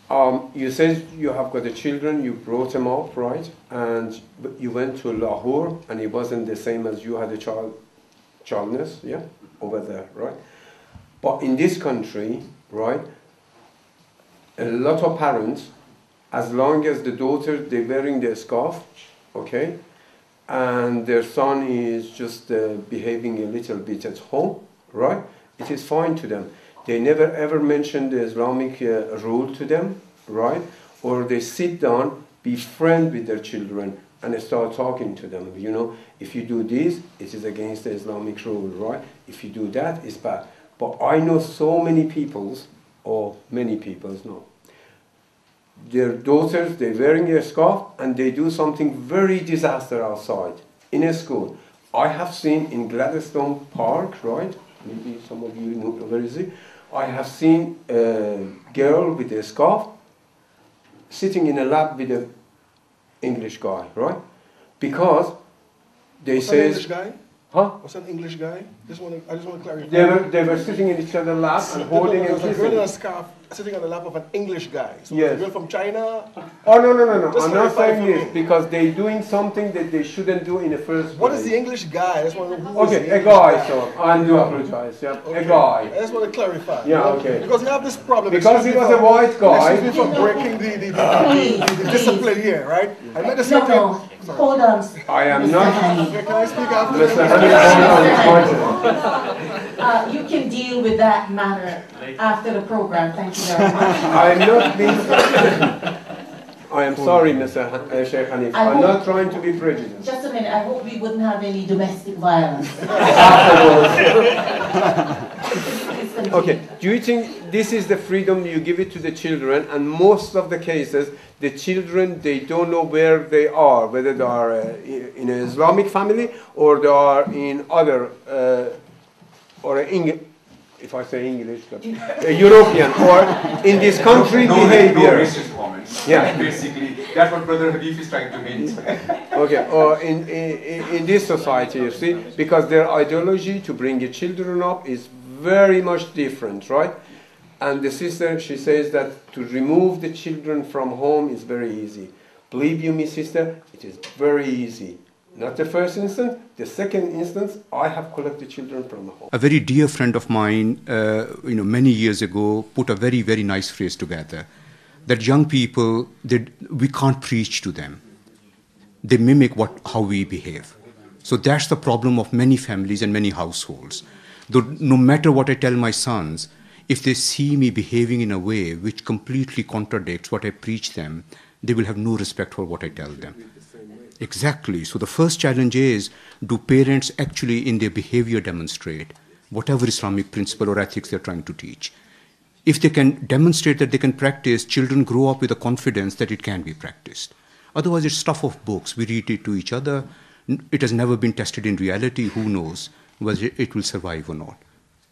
H: Um, you said you have got the children, you brought them up, right? And but you went to Lahore, and it wasn't the same as you had a child, childness, yeah, over there, right? But in this country, right, a lot of parents, as long as the daughter they're wearing their scarf, okay, and their son is just uh, behaving a little bit at home, right? It is fine to them. They never ever mention the Islamic uh, rule to them, right? Or they sit down, be friend with their children, and they start talking to them. You know, if you do this, it is against the Islamic rule, right? If you do that, it's bad. But I know so many peoples, or many peoples, no. Their daughters, they're wearing a scarf, and they do something very disaster outside, in a school. I have seen in Gladstone Park, right? Maybe some of you know where is it? I have seen a girl with a scarf sitting in a lab with an English guy, right? Because they
F: What's
H: say...
F: an English guy?
H: Huh?
F: What's an English guy? Just want to, I just want to clarify.
H: They were, they were sitting in each other's lap and holding and
F: There's a girl in
H: kissing.
F: a scarf sitting on the lap of an English guy. So
H: Yes.
F: a girl from China.
H: Oh, no, no, no, no.
F: Just
H: I'm not
F: clarify
H: saying
F: for
H: this
F: me.
H: because they're doing something that they shouldn't do in the first place.
F: What is the English guy? I just want to know who is
H: Okay,
F: the
H: a
F: English
H: guy, so I do apologize. Yeah,
F: Okay.
H: a guy.
F: I just want to clarify.
H: Yeah,
F: you know,
H: okay.
F: Because we have this problem.
H: Because
F: Excuse
H: he
F: me
H: was a
F: for-
H: white guy.
F: Excuse me for breaking the, the, the, the, the, the discipline here, right? I made a
A: No,
F: certain...
A: no, hold on.
H: I am
A: Mister
H: not...
A: Hani.
F: Can I speak after?
H: Mister Hani, hold on, it's my turn.
A: Uh, you can deal with that matter after the program. Thank you very much.
H: I'm not being... I am sorry, Mister Han- uh, Sheikh Hanif.
A: I
H: I'm
A: hope-
H: not trying to be prejudiced.
A: Just a minute. I hope we wouldn't have any domestic violence.
H: Okay, do you think this is the freedom you give it to the children? And most of the cases, the children, they don't know where they are, whether they are uh, in an Islamic family or they are in other, uh, or Eng- if I say English, a European, or in this country
M: no,
H: behavior.
M: No racist comments.
H: Yeah.
M: Basically, that's what Brother Habib is trying to hint.
H: Okay, or in, in, in this society, you see, because their ideology to bring your children up is very much different, right? And the sister, she says that to remove the children from home is very easy. Believe you me, sister, it is very easy. Not the first instance, the second instance, I have collected children from the home.
D: A very dear friend of mine, uh, you know, many years ago, put a very, very nice phrase together. That young people, they, we can't preach to them. They mimic what, how we behave. So that's the problem of many families and many households. Though no matter what I tell my sons, if they see me behaving in a way which completely contradicts what I preach them, they will have no respect for what I tell them. Exactly. So the first challenge is, do parents actually in their behavior demonstrate whatever Islamic principle or ethics they're trying to teach? If they can demonstrate that they can practice, children grow up with a confidence that it can be practiced. Otherwise, it's stuff of books. We read it to each other. It has never been tested in reality. Who knows whether it will survive or not?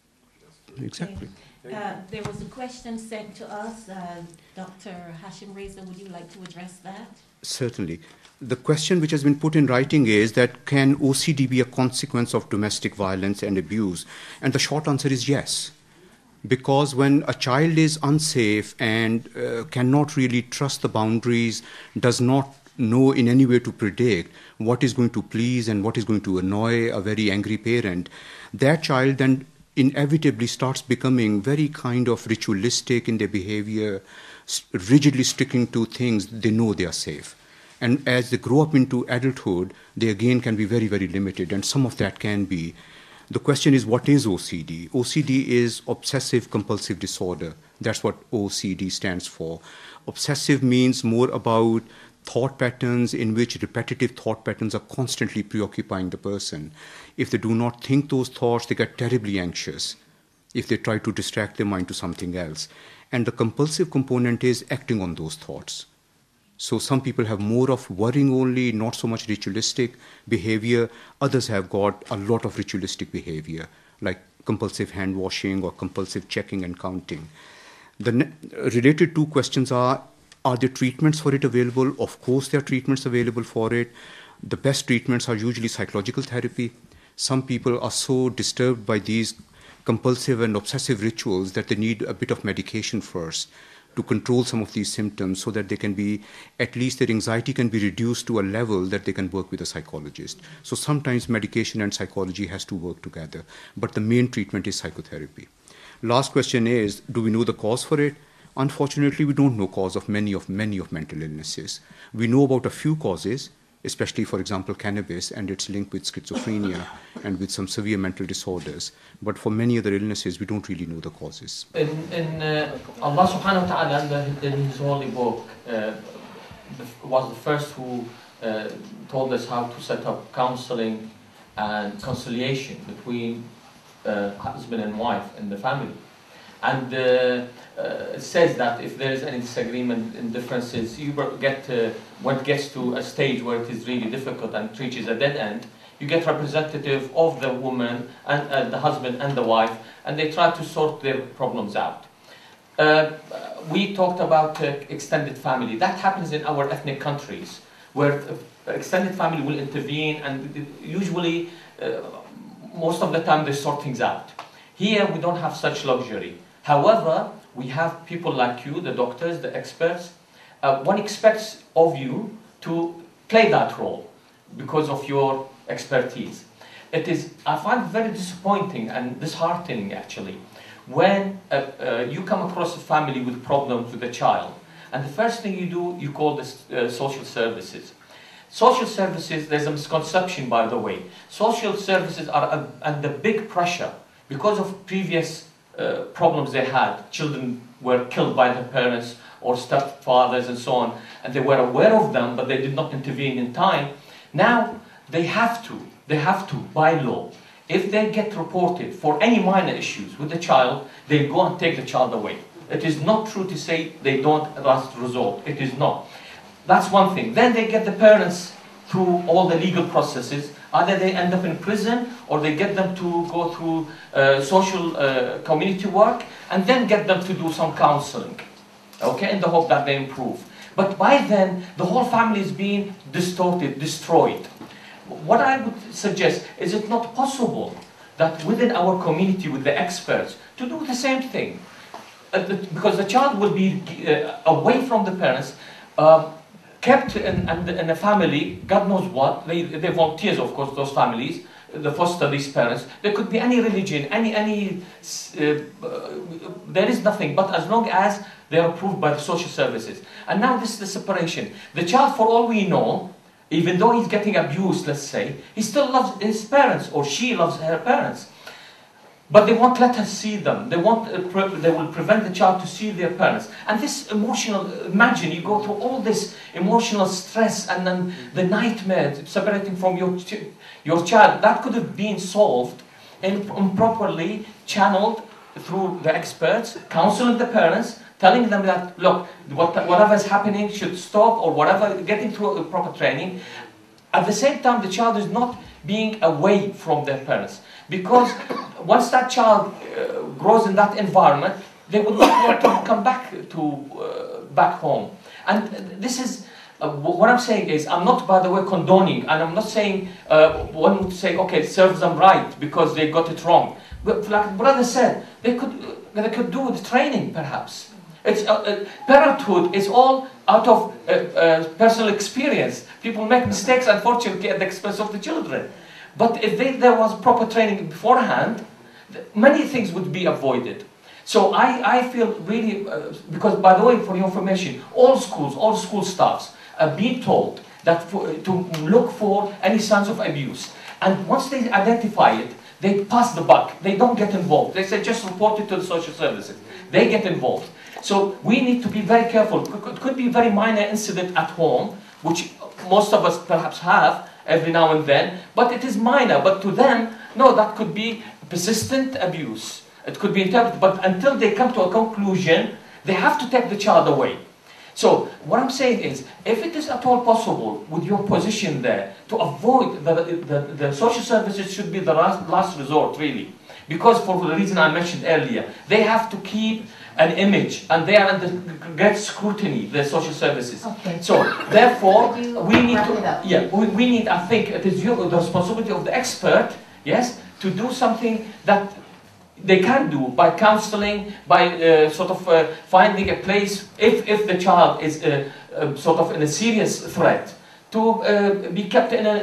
D: Exactly.
A: Uh, there was a question sent to us. Uh, Doctor Hashim Reza, would you like to address that?
D: Certainly. The question which has been put in writing is that can O C D be a consequence of domestic violence and abuse? And the short answer is yes. Because when a child is unsafe and uh, cannot really trust the boundaries, does not know in any way to predict what is going to please and what is going to annoy a very angry parent, that child then inevitably starts becoming very kind of ritualistic in their behavior, rigidly sticking to things they know they are safe. And as they grow up into adulthood, they again can be very, very limited, and some of that can be. The question is, what is O C D? O C D is obsessive compulsive disorder. That's what O C D stands for. Obsessive means more about thought patterns in which repetitive thought patterns are constantly preoccupying the person. If they do not think those thoughts, they get terribly anxious if they try to distract their mind to something else. And the compulsive component is acting on those thoughts. So some people have more of worrying only, not so much ritualistic behavior. Others have got a lot of ritualistic behavior, like compulsive hand washing or compulsive checking and counting. The ne- related two questions are, are there treatments for it available? Of course, there are treatments available for it. The best treatments are usually psychological therapy. Some people are so disturbed by these compulsive and obsessive rituals that they need a bit of medication first. to control some of these symptoms so that they can be, at least their anxiety can be reduced to a level that they can work with a psychologist. So sometimes medication and psychology has to work together, but the main treatment is psychotherapy. Last question is, do we know the cause for it? Unfortunately, we don't know cause of many of many of mental illnesses. We know about a few causes, especially, for example, cannabis and its link with schizophrenia and with some severe mental disorders. But for many other illnesses, we don't really know the causes.
N: In, in uh, Allah subhanahu wa ta'ala, in His holy book, uh, was the first who uh, told us how to set up counseling and conciliation between uh, husband and wife in the family. And uh, uh, it says that if there is any disagreement and differences, you get uh, when it gets to a stage where it is really difficult and reaches a dead end, you get representative of the woman and uh, the husband and the wife, and they try to sort their problems out. Uh, we talked about uh, extended family. That happens in our ethnic countries, where uh, extended family will intervene, and usually, uh, most of the time, they sort things out. Here, we don't have such luxury. However, we have people like you, the doctors, the experts. Uh, one expects of you to play that role because of your expertise. It is, I find it very disappointing and disheartening, actually, when uh, uh, you come across a family with problems with a child, and the first thing you do, you call this uh, social services. Social services, there's a misconception, by the way. Social services are uh, under big pressure because of previous uh, problems they had. Children were killed by their parents or stepfathers and so on, and they were aware of them, but they did not intervene in time. Now, they have to, they have to, by law, if they get reported for any minor issues with the child, they go and take the child away. It is not true to say they don't last resort. It is not. That's one thing. Then they get the parents through all the legal processes. Either they end up in prison, or they get them to go through uh, social uh, community work, and then get them to do some counseling, okay, in the hope that they improve. But by then, the whole family is being distorted, destroyed. What I would suggest, is it not possible that within our community, with the experts, to do the same thing? Uh, the, because the child will be uh, away from the parents, uh, kept in, in, in a family, God knows what, they, they volunteers, of course, those families, the foster these parents. There could be any religion, any, any uh, uh, there is nothing, but as long as they are approved by the social services. And now this is the separation. The child, for all we know, even though he's getting abused, let's say, he still loves his parents, or she loves her parents. But they won't let her see them. They won't. Uh, pre they will prevent the child to see their parents. And this emotional, imagine you go through all this emotional stress and then the nightmare separating from your ch your child. That could have been solved and improperly channeled through the experts, counseling the parents, telling them that, look, what, whatever is happening should stop, or whatever, getting through a proper training. At the same time, the child is not being away from their parents. Because once that child uh, grows in that environment, they would not want to come back to uh, back home. And this is, uh, what I'm saying is, I'm not, by the way, condoning, and I'm not saying, uh, one would say, okay, it serves them right because they got it wrong. But like brother said, they could, uh, they could do with training, perhaps. It's, uh, uh, parenthood is all out of uh, uh, personal experience. People make mistakes, unfortunately, at the expense of the children. But if they, there was proper training beforehand, many things would be avoided. So I, I feel really, uh, because by the way, for your information, all schools, all school staffs are being told that for, to look for any signs of abuse. And once they identify it, they pass the buck. They don't get involved. They say just report it to the social services. They get involved. So we need to be very careful. It could be a very minor incident at home, which most of us perhaps have every now and then, but it is minor. But to them, no, that could be persistent abuse. It could be interpreted, but until they come to a conclusion, they have to take the child away. So what I'm saying is, if it is at all possible with your position there to avoid, the, the, the social services should be the last, last resort, really. Because for the reason I mentioned earlier, they have to keep an image, and they are under great scrutiny, the social services. Okay. So, therefore, we need to, yeah, we, we need, I think, it is your, the responsibility of the expert, yes, to do something that they can do by counseling, by uh, sort of uh, finding a place if, if the child is uh, uh, sort of in a serious threat, to uh, be kept in a,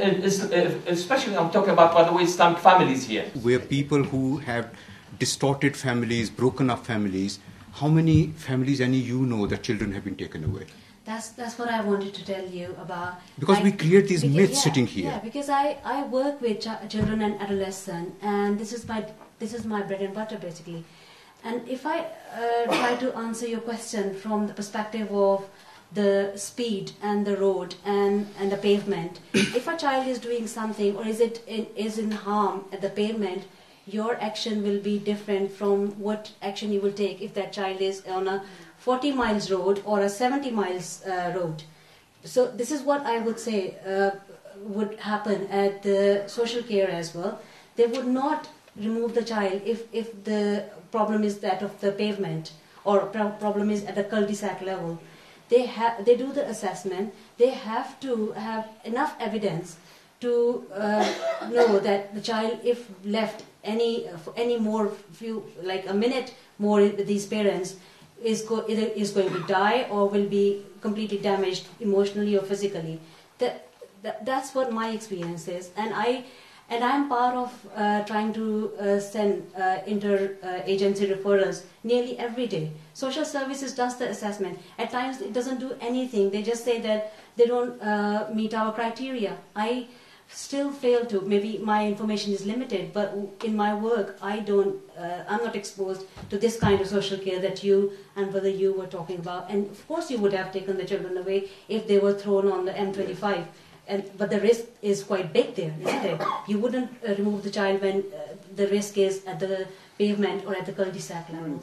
N: a, especially I'm talking about, by the way, Islamic families here.
D: Where people who have distorted families, broken up families, how many families, any you know, that children have been taken away?
B: That's that's what I wanted to tell you about.
D: Because
B: I,
D: we create these
B: because,
D: myths
B: yeah,
D: sitting here.
B: Yeah, because I, I work with ch- children and adolescents, and this is my this is my bread and butter basically. And if I uh, try to answer your question from the perspective of the speed and the road and, and the pavement, if a child is doing something or is it in, is in harm at the pavement, your action will be different from what action you will take if that child is on a forty miles road or a seventy miles uh, road. So this is what I would say uh, would happen at the social care as well. They would not remove the child if, if the problem is that of the pavement or pro- problem is at the cul-de-sac level. They have they do the assessment. They have to have enough evidence to uh, know that the child, if left any for any more few like a minute more with these parents, is go, either is going to die or will be completely damaged emotionally or physically. That, that that's what my experience is, and I and I'm part of uh, trying to uh, send uh, inter uh, agency referrals nearly every day. Social services does the assessment. At times it doesn't do anything. They just say that they don't uh, meet our criteria. I still fail to. Maybe my information is limited, but in my work, I don't. Uh, I'm not exposed to this kind of social care that you and whether you were talking about. And of course, you would have taken the children away if they were thrown on the M twenty-five. And but the risk is quite big there, isn't it? You wouldn't uh, remove the child when uh, the risk is at the pavement or at the cul-de-sac level.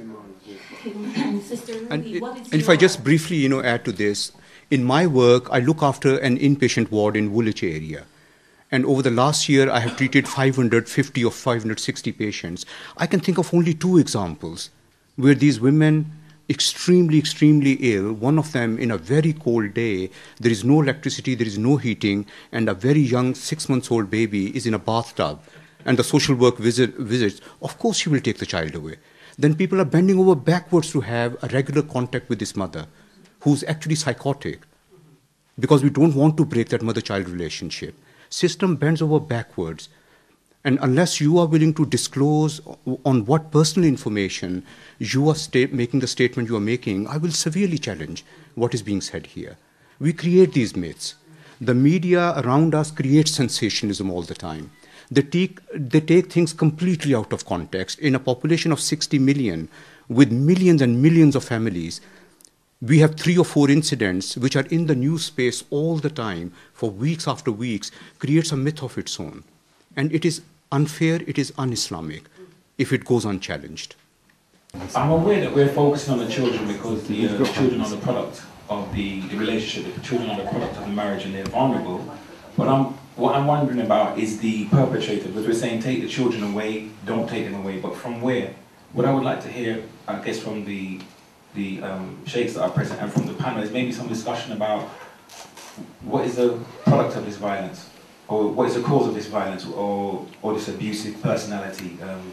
A: Sister Ruby,
D: And,
A: what is
D: and if I
A: your-
D: just briefly, you know, add to this, in my work, I look after an inpatient ward in Woolwich area. And over the last year, I have treated five hundred fifty or five hundred sixty patients. I can think of only two examples where these women, extremely, extremely ill, one of them in a very cold day, there is no electricity, there is no heating, and a very young six months old baby is in a bathtub, and the social work visit, visits, of course she will take the child away. Then people are bending over backwards to have a regular contact with this mother, who's actually psychotic, because we don't want to break that mother-child relationship. System bends over backwards. And unless you are willing to disclose on what personal information you are sta- making the statement you are making, I will severely challenge what is being said here. We create these myths. The media around us creates sensationalism all the time. They take, they take things completely out of context. In a population of sixty million, with millions and millions of families, we have three or four incidents which are in the news space all the time for weeks after weeks, creates a myth of its own. And it is unfair, it is un-Islamic if it goes unchallenged.
O: I'm aware that we're focusing on the children because the uh, children are the product of the, the relationship, the children are the product of the marriage and they're vulnerable. But I'm, what I'm wondering about is the perpetrator, because we're saying take the children away, don't take them away, but from where? What I would like to hear, I guess, from the, the um, sheikhs that are present and from the panel is maybe some discussion about what is the product of this violence? Or what is the cause of this violence or, or this abusive personality? Um,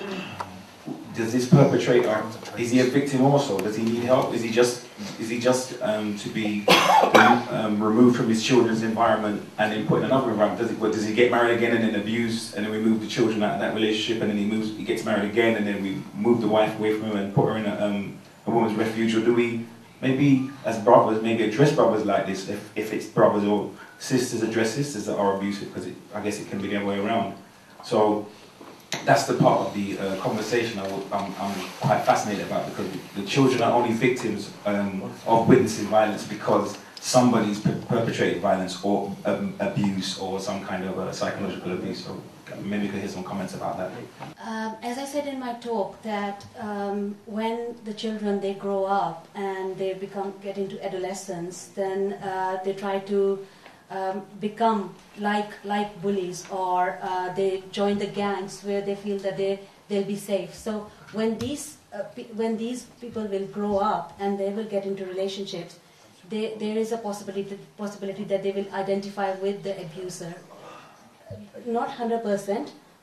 O: does this perpetrator, is he a victim also? Does he need help? Is he just, is he just um, to be um, removed from his children's environment and then put in another environment? Does he, what, does he get married again and then abuse and then we move the children out of that relationship and then he moves, he gets married again and then we move the wife away from him and put her in a, um, a woman's refuge? Or do we maybe as brothers, maybe address brothers like this if, if it's brothers or sisters address sisters that are abusive, because it, I guess it can be the other way around. So that's the part of the uh, conversation I will, I'm, I'm quite fascinated about, because the children are only victims um, of witnessing violence because somebody's per perpetrated violence or um, abuse or some kind of uh, psychological abuse. So maybe you could hear some comments about that.
B: Um, as I said in my talk, that um, when the children, they grow up and they become get into adolescence, then uh, they try to Um, become like like bullies, or uh, they join the gangs where they feel that they they'll be safe. So when these uh, pe when these people will grow up and they will get into relationships, they, there is a possibility possibility that they will identify with the abuser. Not one hundred percent,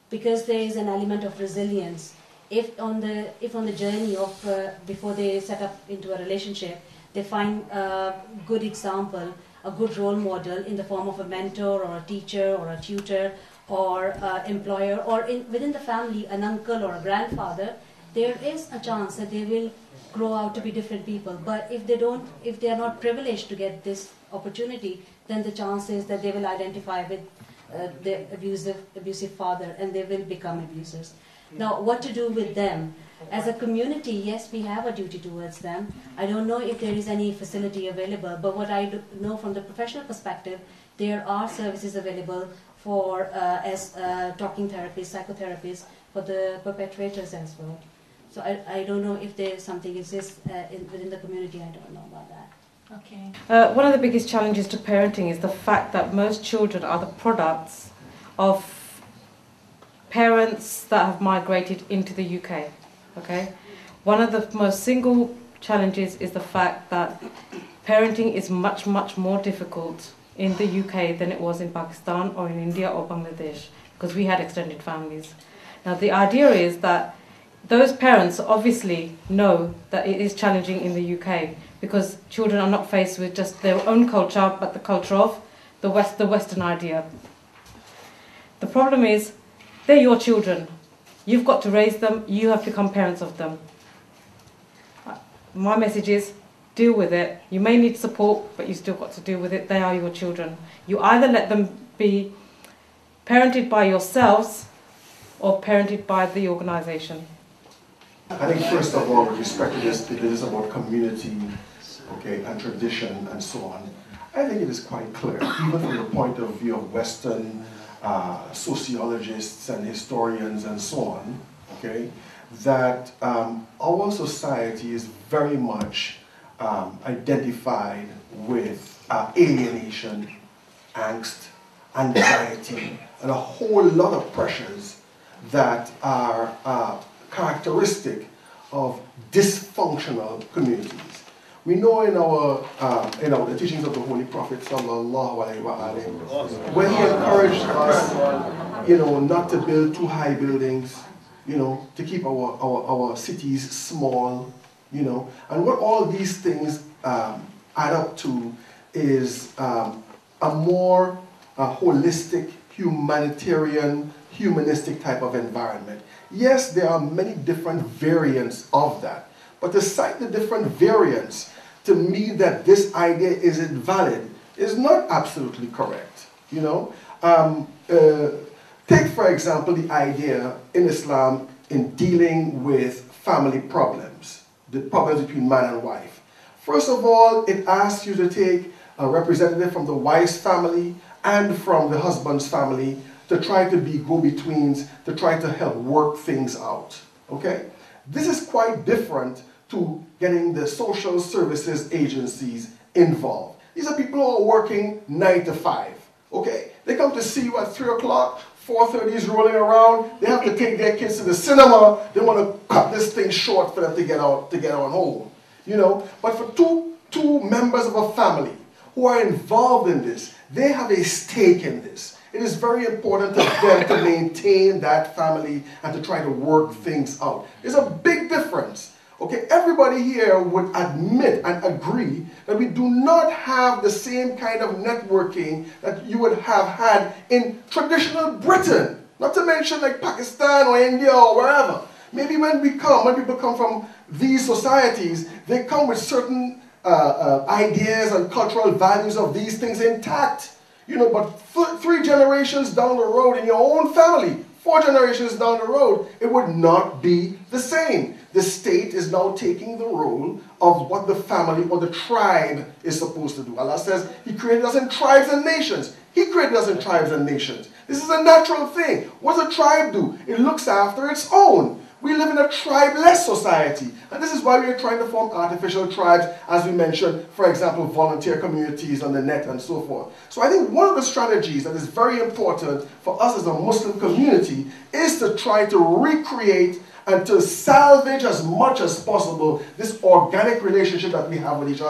B: because there is an element of resilience. If on the if on the journey of uh, before they set up into a relationship, they find a good example, a good role model in the form of a mentor or a teacher or a tutor or uh, employer, or in, within the family, an uncle or a grandfather, there is a chance that they will grow out to be different people. But if they don't, if they are not privileged to get this opportunity, then the chance is that they will identify with uh, the abusive, abusive father, and they will become abusers. Now, what to do with them? As a community, yes, we have a duty towards them. I don't know if there is any facility available, but what I do know from the professional perspective, there are services available for uh, as uh, talking therapists, psychotherapists, for the perpetrators as well. So I, I don't know if there something exists uh, in, within the community. I don't know about that.
A: Okay.
K: Uh, one of the biggest challenges to parenting is the fact that most children are the products of parents that have migrated into the U K. Okay? One of the most single challenges is the fact that parenting is much, much more difficult in the U K than it was in Pakistan or in India or Bangladesh, because we had extended families. Now, the idea is that those parents obviously know that it is challenging in the U K, because children are not faced with just their own culture, but the culture of the West, the Western idea. The problem is, they're your children. You've got to raise them. You have to become parents of them. My message is, deal with it. You may need support, but you still got to deal with it. They are your children. You either let them be parented by yourselves or parented by the organisation.
F: I think first of all, with respect to this, it is about community, okay, and tradition and so on. I think it is quite clear, even from the point of view of Western uh, sociologists and historians and so on, okay, that um, our society is very much um, identified with uh, alienation, angst, anxiety, and a whole lot of pressures that are uh, characteristic of dysfunctional communities. We know in our, uh, in our the teachings of the Holy Prophet sallallahu alaihi wasallam, when he encouraged us, you know, not to build too high buildings, you know, to keep our, our, our cities small, you know, and what all these things um, add up to is um, a more uh, holistic, humanitarian, humanistic type of environment. Yes, there are many different variants of that, but to cite the different variants to me that this idea is invalid is not absolutely correct. You know, um, uh, take for example the idea in Islam in dealing with family problems, the problems between man and wife. First of all, it asks you to take a representative from the wife's family and from the husband's family to try to be go-betweens, to try to help work things out, okay? This is quite different to getting the social services agencies involved. These are people who are working nine to five, okay? They come to see you at three o'clock, four thirty is rolling around, they have to take their kids to the cinema, they want to cut this thing short for them to get out, to get on home, you know? But for two, two members of a family who are involved in this, they have a stake in this. It is very important to them to maintain that family and to try to work things out. There's a big difference. Okay, everybody here would admit and agree that we do not have the same kind of networking that you would have had in traditional Britain. Not to mention like Pakistan or India or wherever. Maybe when we come, when people come from these societies, they come with certain uh, uh, ideas and cultural values of these things intact. You know, but th three generations down the road in your own family, four generations down the road, it would not be the same. The state is now taking the role of what the family or the tribe is supposed to do. Allah says He created us in tribes and nations. He created us in tribes and nations. This is a natural thing. What does a tribe do? It looks after its own. We live in a tribeless society. And this is why we are trying to form artificial tribes, as we mentioned, for example, volunteer communities on the net and so forth. So I think one of the strategies that is very important for us as a Muslim community is to try to recreate and to salvage as much as possible this organic relationship that we have with each other.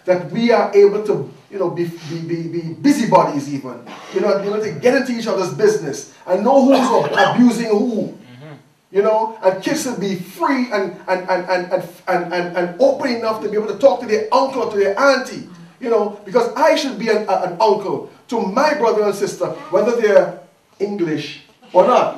F: that we are able to, you know, be, be, be, be busybodies even, you know, able to get into each other's business and know who's abusing who, you know, and kids will be free and, and, and, and, and, and, and, and open enough to be able to talk to their uncle or to their auntie, you know, because I should be an, an uncle to my brother and sister, whether they're English or not.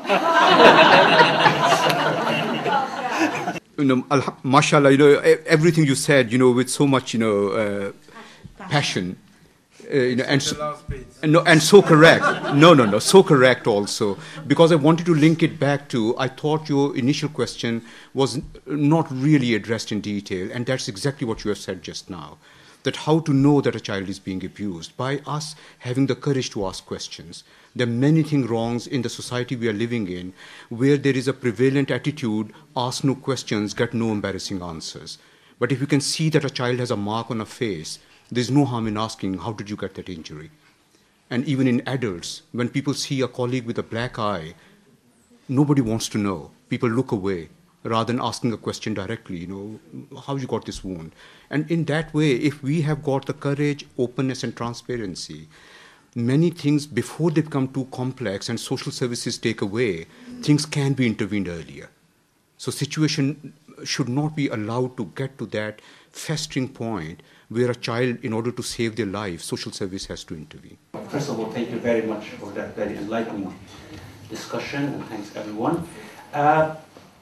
D: You know, alha- mashallah, you know, e- everything you said, you know, with so much, you know, uh, passion, uh, you know, and so, and, no, and so correct. No, no, no, so correct also. Because I wanted to link it back to, I thought your initial question was not really addressed in detail, and that's exactly what you have said just now. That how to know that a child is being abused, by us having the courage to ask questions. There are many things wrongs in the society we are living in, where there is a prevalent attitude, ask no questions, get no embarrassing answers. But if you can see that a child has a mark on a face, there's no harm in asking, how did you get that injury? And even in adults, when people see a colleague with a black eye, nobody wants to know. People look away, rather than asking a question directly, you know, how you got this wound? And in that way, if we have got the courage, openness, and transparency, many things, before they become too complex and social services take away, things can be intervened earlier. So situation should not be allowed to get to that festering point where a child, in order to save their life, social service has to intervene.
P: First of all, thank you very much for that very enlightening discussion, and thanks everyone. Uh,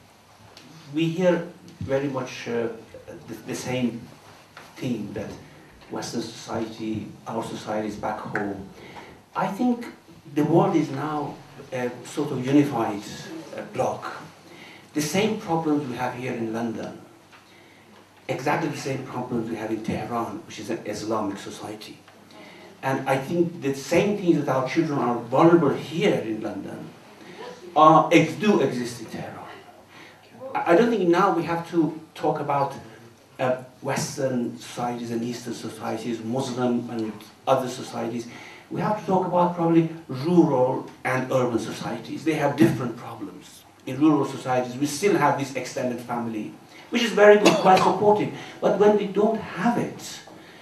P: we hear very much uh, the, the same theme, that Western society, our society is back home. I think the world is now a sort of unified uh, bloc. The same problems we have here in London, exactly the same problems we have in Tehran, which is an Islamic society. And I think the same things that our children are vulnerable here in London are, ex do exist in Tehran. I don't think now we have to talk about uh, Western societies and Eastern societies, Muslim and other societies. We have to talk about probably rural and urban societies. They have different problems. In rural societies, we still have this extended family, which is very good, quite supportive. But when we don't have it,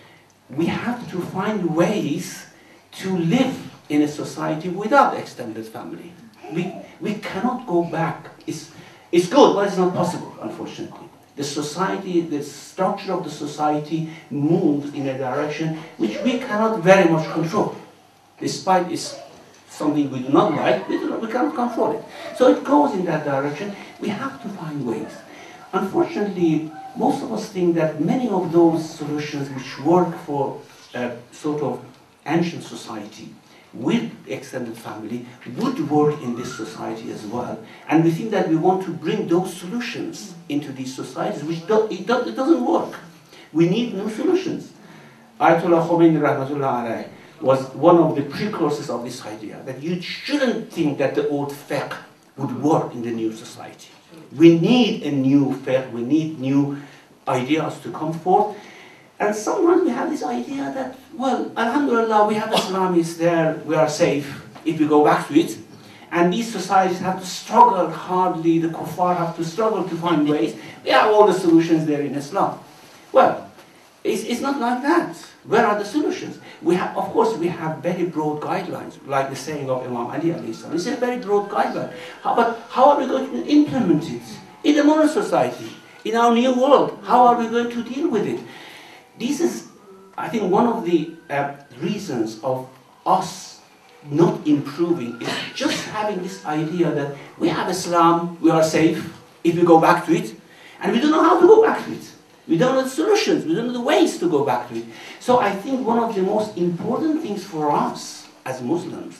P: we have to find ways to live in a society without extended family. We, we cannot go back. It's, it's good, but it's not possible, unfortunately. The society, the structure of the society moves in a direction which we cannot very much control. Despite it's something we do not like, we, do not, we cannot control it. So it goes in that direction. We have to find ways. Unfortunately, most of us think that many of those solutions which work for a sort of ancient society with extended family would work in this society as well. And we think that we want to bring those solutions into these societies, which do, it, do, it doesn't work. We need new solutions. Ayatollah Khomeini Rahmatullah Alayhi was one of the precursors of this idea, that you shouldn't think that the old fiqh would work in the new society. We need a new fiqh, we need new ideas to come forth. And sometimes we have this idea that, well, alhamdulillah, we have Islam is there, we are safe if we go back to it. And these societies have to struggle hardly, the kuffar have to struggle to find ways. We have all the solutions there in Islam. Well, it's, it's not like that. Where are the solutions? We have, of course, we have very broad guidelines, like the saying of Imam Ali alayhi salam. It's a very broad guideline. How, but how are we going to implement it in the modern society, in our new world? How are we going to deal with it? This is, I think, one of the uh, reasons of us not improving is just having this idea that we have Islam, we are safe if we go back to it, and we don't know how to go back to it. We don't know the solutions, we don't know the ways to go back to it. So I think one of the most important things for us as Muslims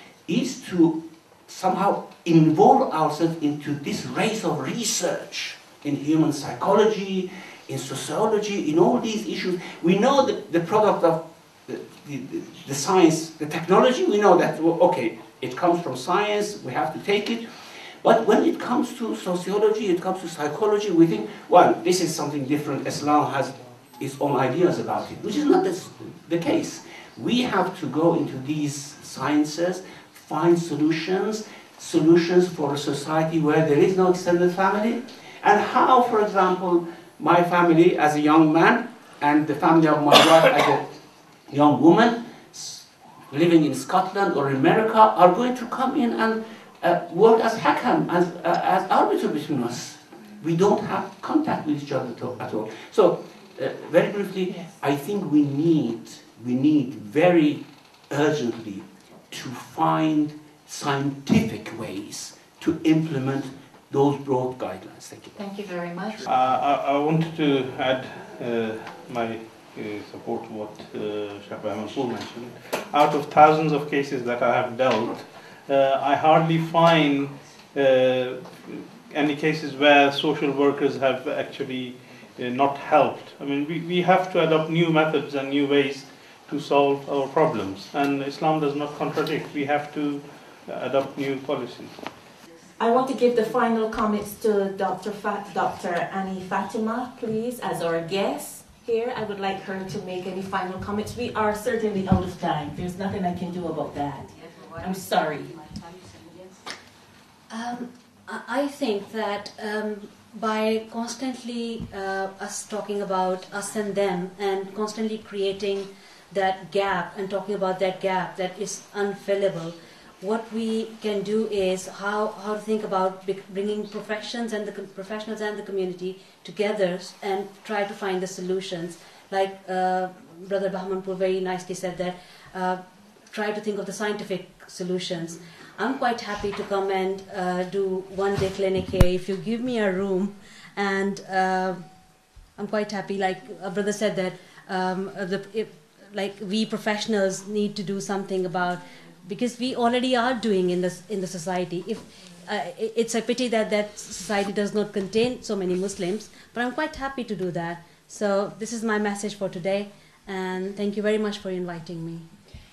P: is to somehow involve ourselves into this race of research in human psychology, in sociology, in all these issues. We know that the product of the, the, the science, the technology, we know that, well, okay, it comes from science, we have to take it. But when it comes to sociology, it comes to psychology, we think, well, this is something different. Islam has its own ideas about it, which is not this, the case. We have to go into these sciences, find solutions, solutions for a society where there is no extended family, and how, for example, my family, as a young man, and the family of my wife as a young woman living in Scotland or in America are going to come in and uh, work as hakam, as, uh, as arbiter between us. We don't have contact with each other at all. So, uh, very briefly, yes. I think we need, we need very urgently to find scientific ways to implement those broad guidelines. Thank you.
A: Thank you very much.
Q: Uh, I, I wanted to add uh, my uh, support to what uh, Sheikh Mansour mentioned. Out of thousands of cases that I have dealt, uh, I hardly find uh, any cases where social workers have actually uh, not helped. I mean, we, we have to adopt new methods and new ways to solve our problems, and Islam does not contradict. We have to adopt new policies.
A: I want to give the final comments to Doctor Fat, Doctor Annie Fatima, please, as our guest here. I would like her to make any final comments. We are certainly out of time. There's nothing I can do about that. I'm sorry.
B: Um, I think that um, by constantly uh, us talking about us and them and constantly creating that gap and talking about that gap that is unfillable, what we can do is how, how to think about bringing professions and the professionals and the community together and try to find the solutions. Like uh, Brother Bahmanpur very nicely said that, uh, try to think of the scientific solutions. I'm quite happy to come and uh, do one-day clinic here if you give me a room, and uh, I'm quite happy. Like a brother said that um, the, if, like we professionals need to do something about, because we already are doing in this in the society. If uh, it's a pity that that society does not contain so many Muslims, but I'm quite happy to do that. So this is my message for today, and thank you very much for inviting me.